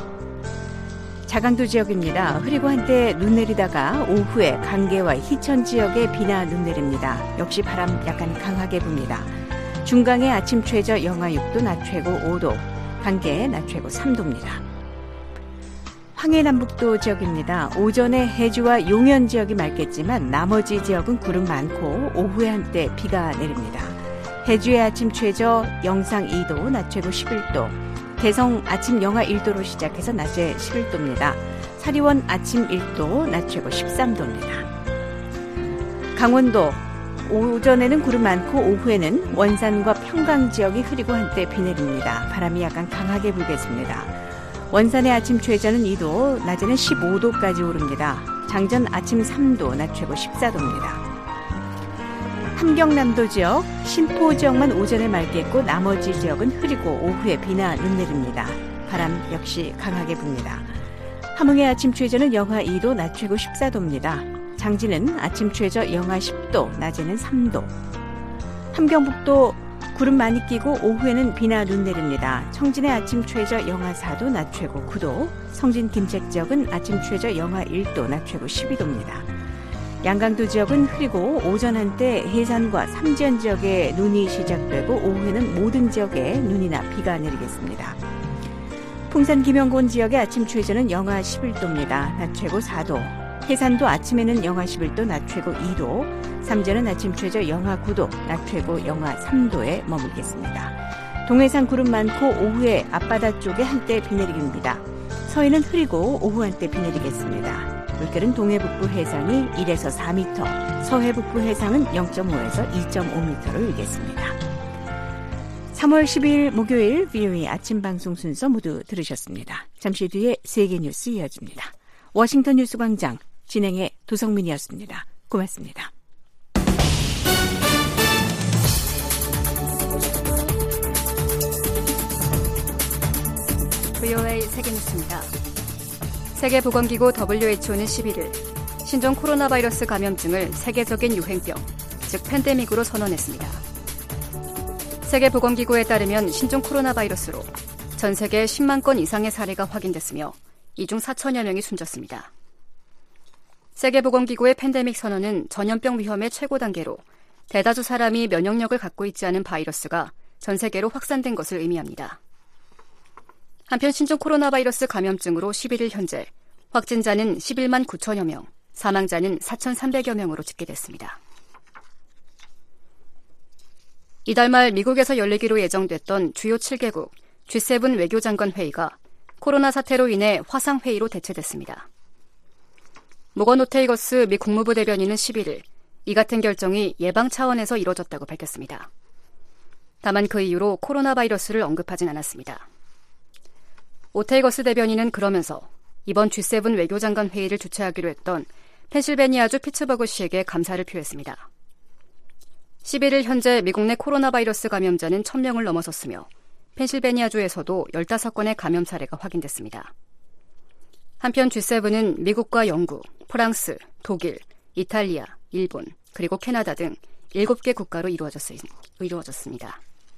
자강도 지역입니다. 흐리고 한때 눈 내리다가 오후에 강계와 희천 지역에 비나 눈 내립니다. 역시 바람 약간 강하게 붑니다. 중강의 아침 최저 영하 6도, 낮 최고 5도, 강계 낮 최고 3도입니다. 황해남북도 지역입니다. 오전에 해주와 용현 지역이 맑겠지만 나머지 지역은 구름 많고 오후에 한때 비가 내립니다. 해주의 아침 최저 영상 2도, 낮 최고 11도, 대성 아침 영하 1도로 시작해서 낮에 11도입니다. 사리원 아침 1도, 낮 최고 13도입니다. 강원도 오전에는 구름 많고 오후에는 원산과 평강 지역이 흐리고 한때 비 내립니다. 바람이 약간 강하게 불겠습니다. 원산의 아침 최저는 2도, 낮에는 15도까지 오릅니다. 장전 아침 3도, 낮 최고 14도입니다. 함경남도 지역, 신포 지역만 오전에 맑겠고 나머지 지역은 흐리고 오후에 비나 눈 내립니다. 바람 역시 강하게 붑니다. 함흥의 아침 최저는 영하 2도, 낮 최고 14도입니다. 장진은 아침 최저 영하 10도, 낮에는 3도. 함경북도 구름 많이 끼고 오후에는 비나 눈 내립니다. 청진의 아침 최저 영하 4도, 낮 최고 9도. 성진 김책 지역은 아침 최저 영하 1도, 낮 최고 12도입니다. 양강도 지역은 흐리고 오전 한때 해산과 삼지연 지역에 눈이 시작되고 오후에는 모든 지역에 눈이나 비가 내리겠습니다. 풍산 김영곤 지역의 아침 최저는 영하 11도입니다. 낮 최고 4도. 해산도 아침에는 영하 11도, 낮 최고 2도. 삼지연은 아침 최저 영하 9도, 낮 최고 영하 3도에 머물겠습니다. 동해상 구름 많고 오후에 앞바다 쪽에 한때 비 내리기입니다. 서해는 흐리고 오후 한때 비 내리겠습니다. 물결은 동해북부 해상이 1에서 4m, 서해북부 해상은 0.5에서 2.5m로 일겠습니다. 3월 12일 목요일 VOA 아침 방송 순서 모두 들으셨습니다. 잠시 뒤에 세계 뉴스 이어집니다. 워싱턴 뉴스 광장 진행의 도성민이었습니다. 고맙습니다. VOA 세계 뉴스입니다. 세계보건기구 WHO는 11일 신종 코로나 바이러스 감염증을 세계적인 유행병, 즉 팬데믹으로 선언했습니다. 세계보건기구에 따르면 신종 코로나 바이러스로 전 세계 10만 건 이상의 사례가 확인됐으며 이 중 4천여 명이 숨졌습니다. 세계보건기구의 팬데믹 선언은 전염병 위험의 최고 단계로 대다수 사람이 면역력을 갖고 있지 않은 바이러스가 전 세계로 확산된 것을 의미합니다. 한편 신종 코로나 바이러스 감염증으로 11일 현재 확진자는 11만 9천여 명, 사망자는 4,300여 명으로 집계됐습니다. 이달 말 미국에서 열리기로 예정됐던 주요 7개국 G7 외교장관 회의가 코로나 사태로 인해 화상회의로 대체됐습니다. 모건 오테이거스 미 국무부 대변인은 11일 이 같은 결정이 예방 차원에서 이뤄졌다고 밝혔습니다. 다만 그 이유로 코로나 바이러스를 언급하진 않았습니다. 오테이거스 대변인은 그러면서 이번 G7 외교장관 회의를 주최하기로 했던 펜실베니아주 피츠버그시에게 감사를 표했습니다. 11일 현재 미국 내 코로나 바이러스 감염자는 1,000명을 넘어섰으며 펜실베니아주에서도 15건의 감염 사례가 확인됐습니다. 한편 G7은 미국과 영국, 프랑스, 독일, 이탈리아, 일본, 그리고 캐나다 등 7개 국가로 이루어졌습니다.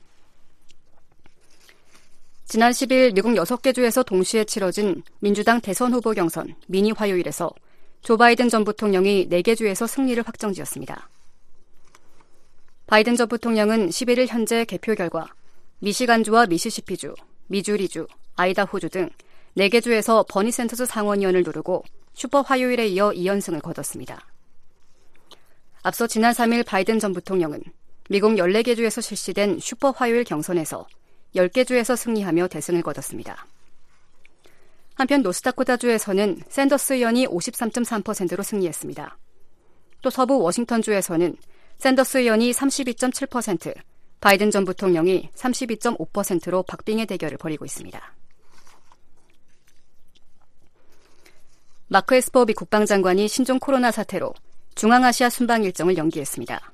지난 10일 미국 6개 주에서 동시에 치러진 민주당 대선 후보 경선 미니 화요일에서 조 바이든 전 부통령이 4개 주에서 승리를 확정지었습니다. 바이든 전 부통령은 11일 현재 개표 결과 미시간주와 미시시피주, 미주리주, 아이다호주 등 4개 주에서 버니 샌더스 상원의원을 누르고 슈퍼 화요일에 이어 2연승을 거뒀습니다. 앞서 지난 3일 바이든 전 부통령은 미국 14개 주에서 실시된 슈퍼 화요일 경선에서 10개 주에서 승리하며 대승을 거뒀습니다. 한편 노스다코타주에서는 샌더스 의원이 53.3%로 승리했습니다. 또 서부 워싱턴주에서는 샌더스 의원이 32.7%, 바이든 전 부통령이 32.5%로 박빙의 대결을 벌이고 있습니다. 마크 에스퍼 미 국방장관이 신종 코로나 사태로 중앙아시아 순방 일정을 연기했습니다.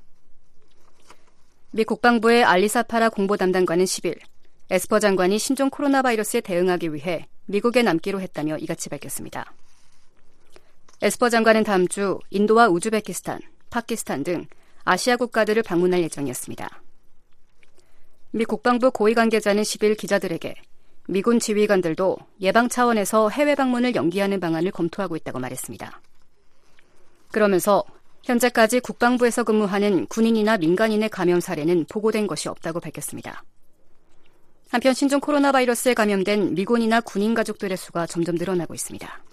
미 국방부의 알리사파라 공보담당관은 10일 에스퍼 장관이 신종 코로나 바이러스에 대응하기 위해 미국에 남기로 했다며 이같이 밝혔습니다. 에스퍼 장관은 다음 주 인도와 우즈베키스탄, 파키스탄 등 아시아 국가들을 방문할 예정이었습니다. 미 국방부 고위 관계자는 10일 기자들에게 미군 지휘관들도 예방 차원에서 해외 방문을 연기하는 방안을 검토하고 있다고 말했습니다. 그러면서 현재까지 국방부에서 근무하는 군인이나 민간인의 감염 사례는 보고된 것이 없다고 밝혔습니다. 한편 신종 코로나 바이러스에 감염된 미군이나 군인 가족들의 수가 점점 늘어나고 있습니다.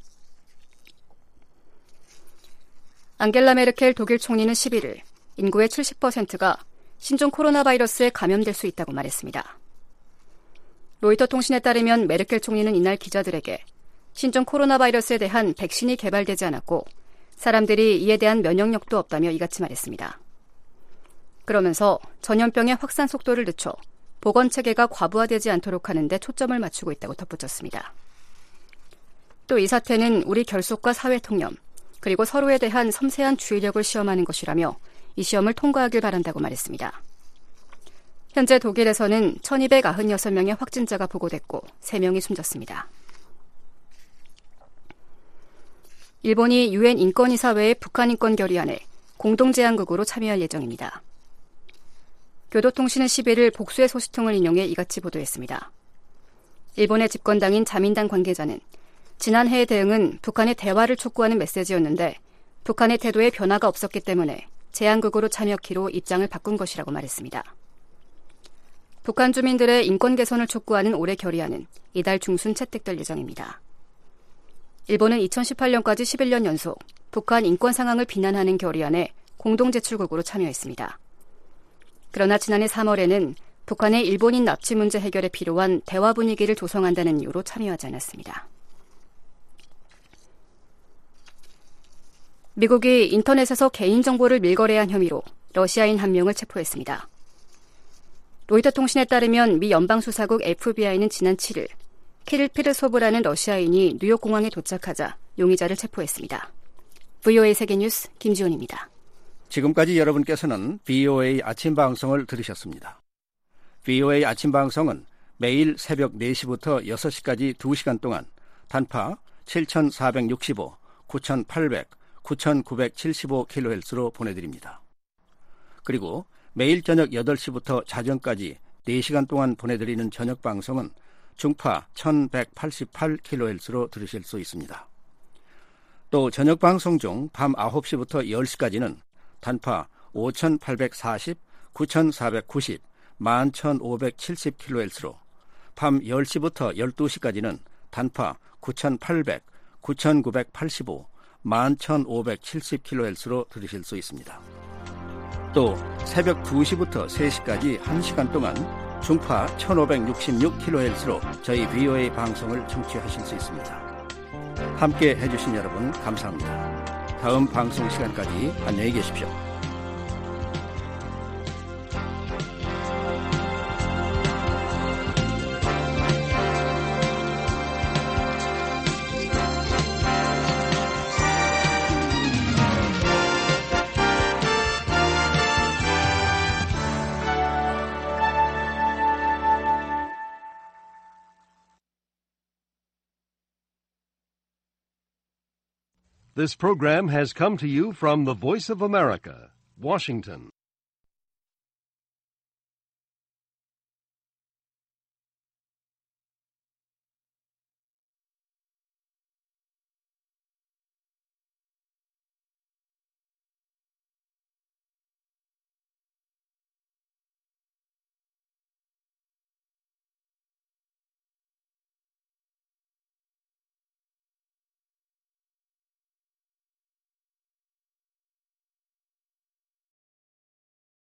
앙겔라 메르켈 독일 총리는 11일 인구의 70%가 신종 코로나 바이러스에 감염될 수 있다고 말했습니다. 로이터 통신에 따르면 메르켈 총리는 이날 기자들에게 신종 코로나 바이러스에 대한 백신이 개발되지 않았고 사람들이 이에 대한 면역력도 없다며 이같이 말했습니다. 그러면서 전염병의 확산 속도를 늦춰 보건체계가 과부하되지 않도록 하는 데 초점을 맞추고 있다고 덧붙였습니다. 또 이 사태는 우리 결속과 사회 통념, 그리고 서로에 대한 섬세한 주의력을 시험하는 것이라며 이 시험을 통과하길 바란다고 말했습니다. 현재 독일에서는 1296명의 확진자가 보고됐고 3명이 숨졌습니다. 일본이 유엔 인권이사회의 북한 인권 결의안에 공동제안국으로 참여할 예정입니다. 교도통신은 11일 복수의 소식통을 인용해 이같이 보도했습니다. 일본의 집권당인 자민당 관계자는 지난해의 대응은 북한의 대화를 촉구하는 메시지였는데 북한의 태도에 변화가 없었기 때문에 제안국으로 참여키로 입장을 바꾼 것이라고 말했습니다. 북한 주민들의 인권 개선을 촉구하는 올해 결의안은 이달 중순 채택될 예정입니다. 일본은 2018년까지 11년 연속 북한 인권 상황을 비난하는 결의안에 공동제출국으로 참여했습니다. 그러나 지난해 3월에는 북한의 일본인 납치 문제 해결에 필요한 대화 분위기를 조성한다는 이유로 참여하지 않았습니다. 미국이 인터넷에서 개인정보를 밀거래한 혐의로 러시아인 1명을 체포했습니다. 로이터 통신에 따르면 미 연방수사국 FBI는 지난 7일 키릴 피르소브라는 러시아인이 뉴욕공항에 도착하자 용의자를 체포했습니다. VOA 세계뉴스 김지훈입니다. 지금까지 여러분께서는 VOA 아침 방송을 들으셨습니다. VOA 아침 방송은 매일 새벽 4시부터 6시까지 2시간 동안 단파 7465, 9800, 9975kHz로 보내드립니다. 그리고 매일 저녁 8시부터 자정까지 4시간 동안 보내드리는 저녁 방송은 중파 1188kHz로 들으실 수 있습니다. 또 저녁 방송 중 밤 9시부터 10시까지는 단파 5840, 9490, 11570kHz로 밤 10시부터 12시까지는 단파 9800, 9985, 11570kHz로 들으실 수 있습니다. 또 새벽 2시부터 3시까지 1시간 동안 중파 1566kHz로 저희 VOA 방송을 청취하실 수 있습니다. 함께 해주신 여러분 감사합니다. 다음 방송 시간까지 안녕히 계십시오. This program has come to you from the Voice of America, Washington.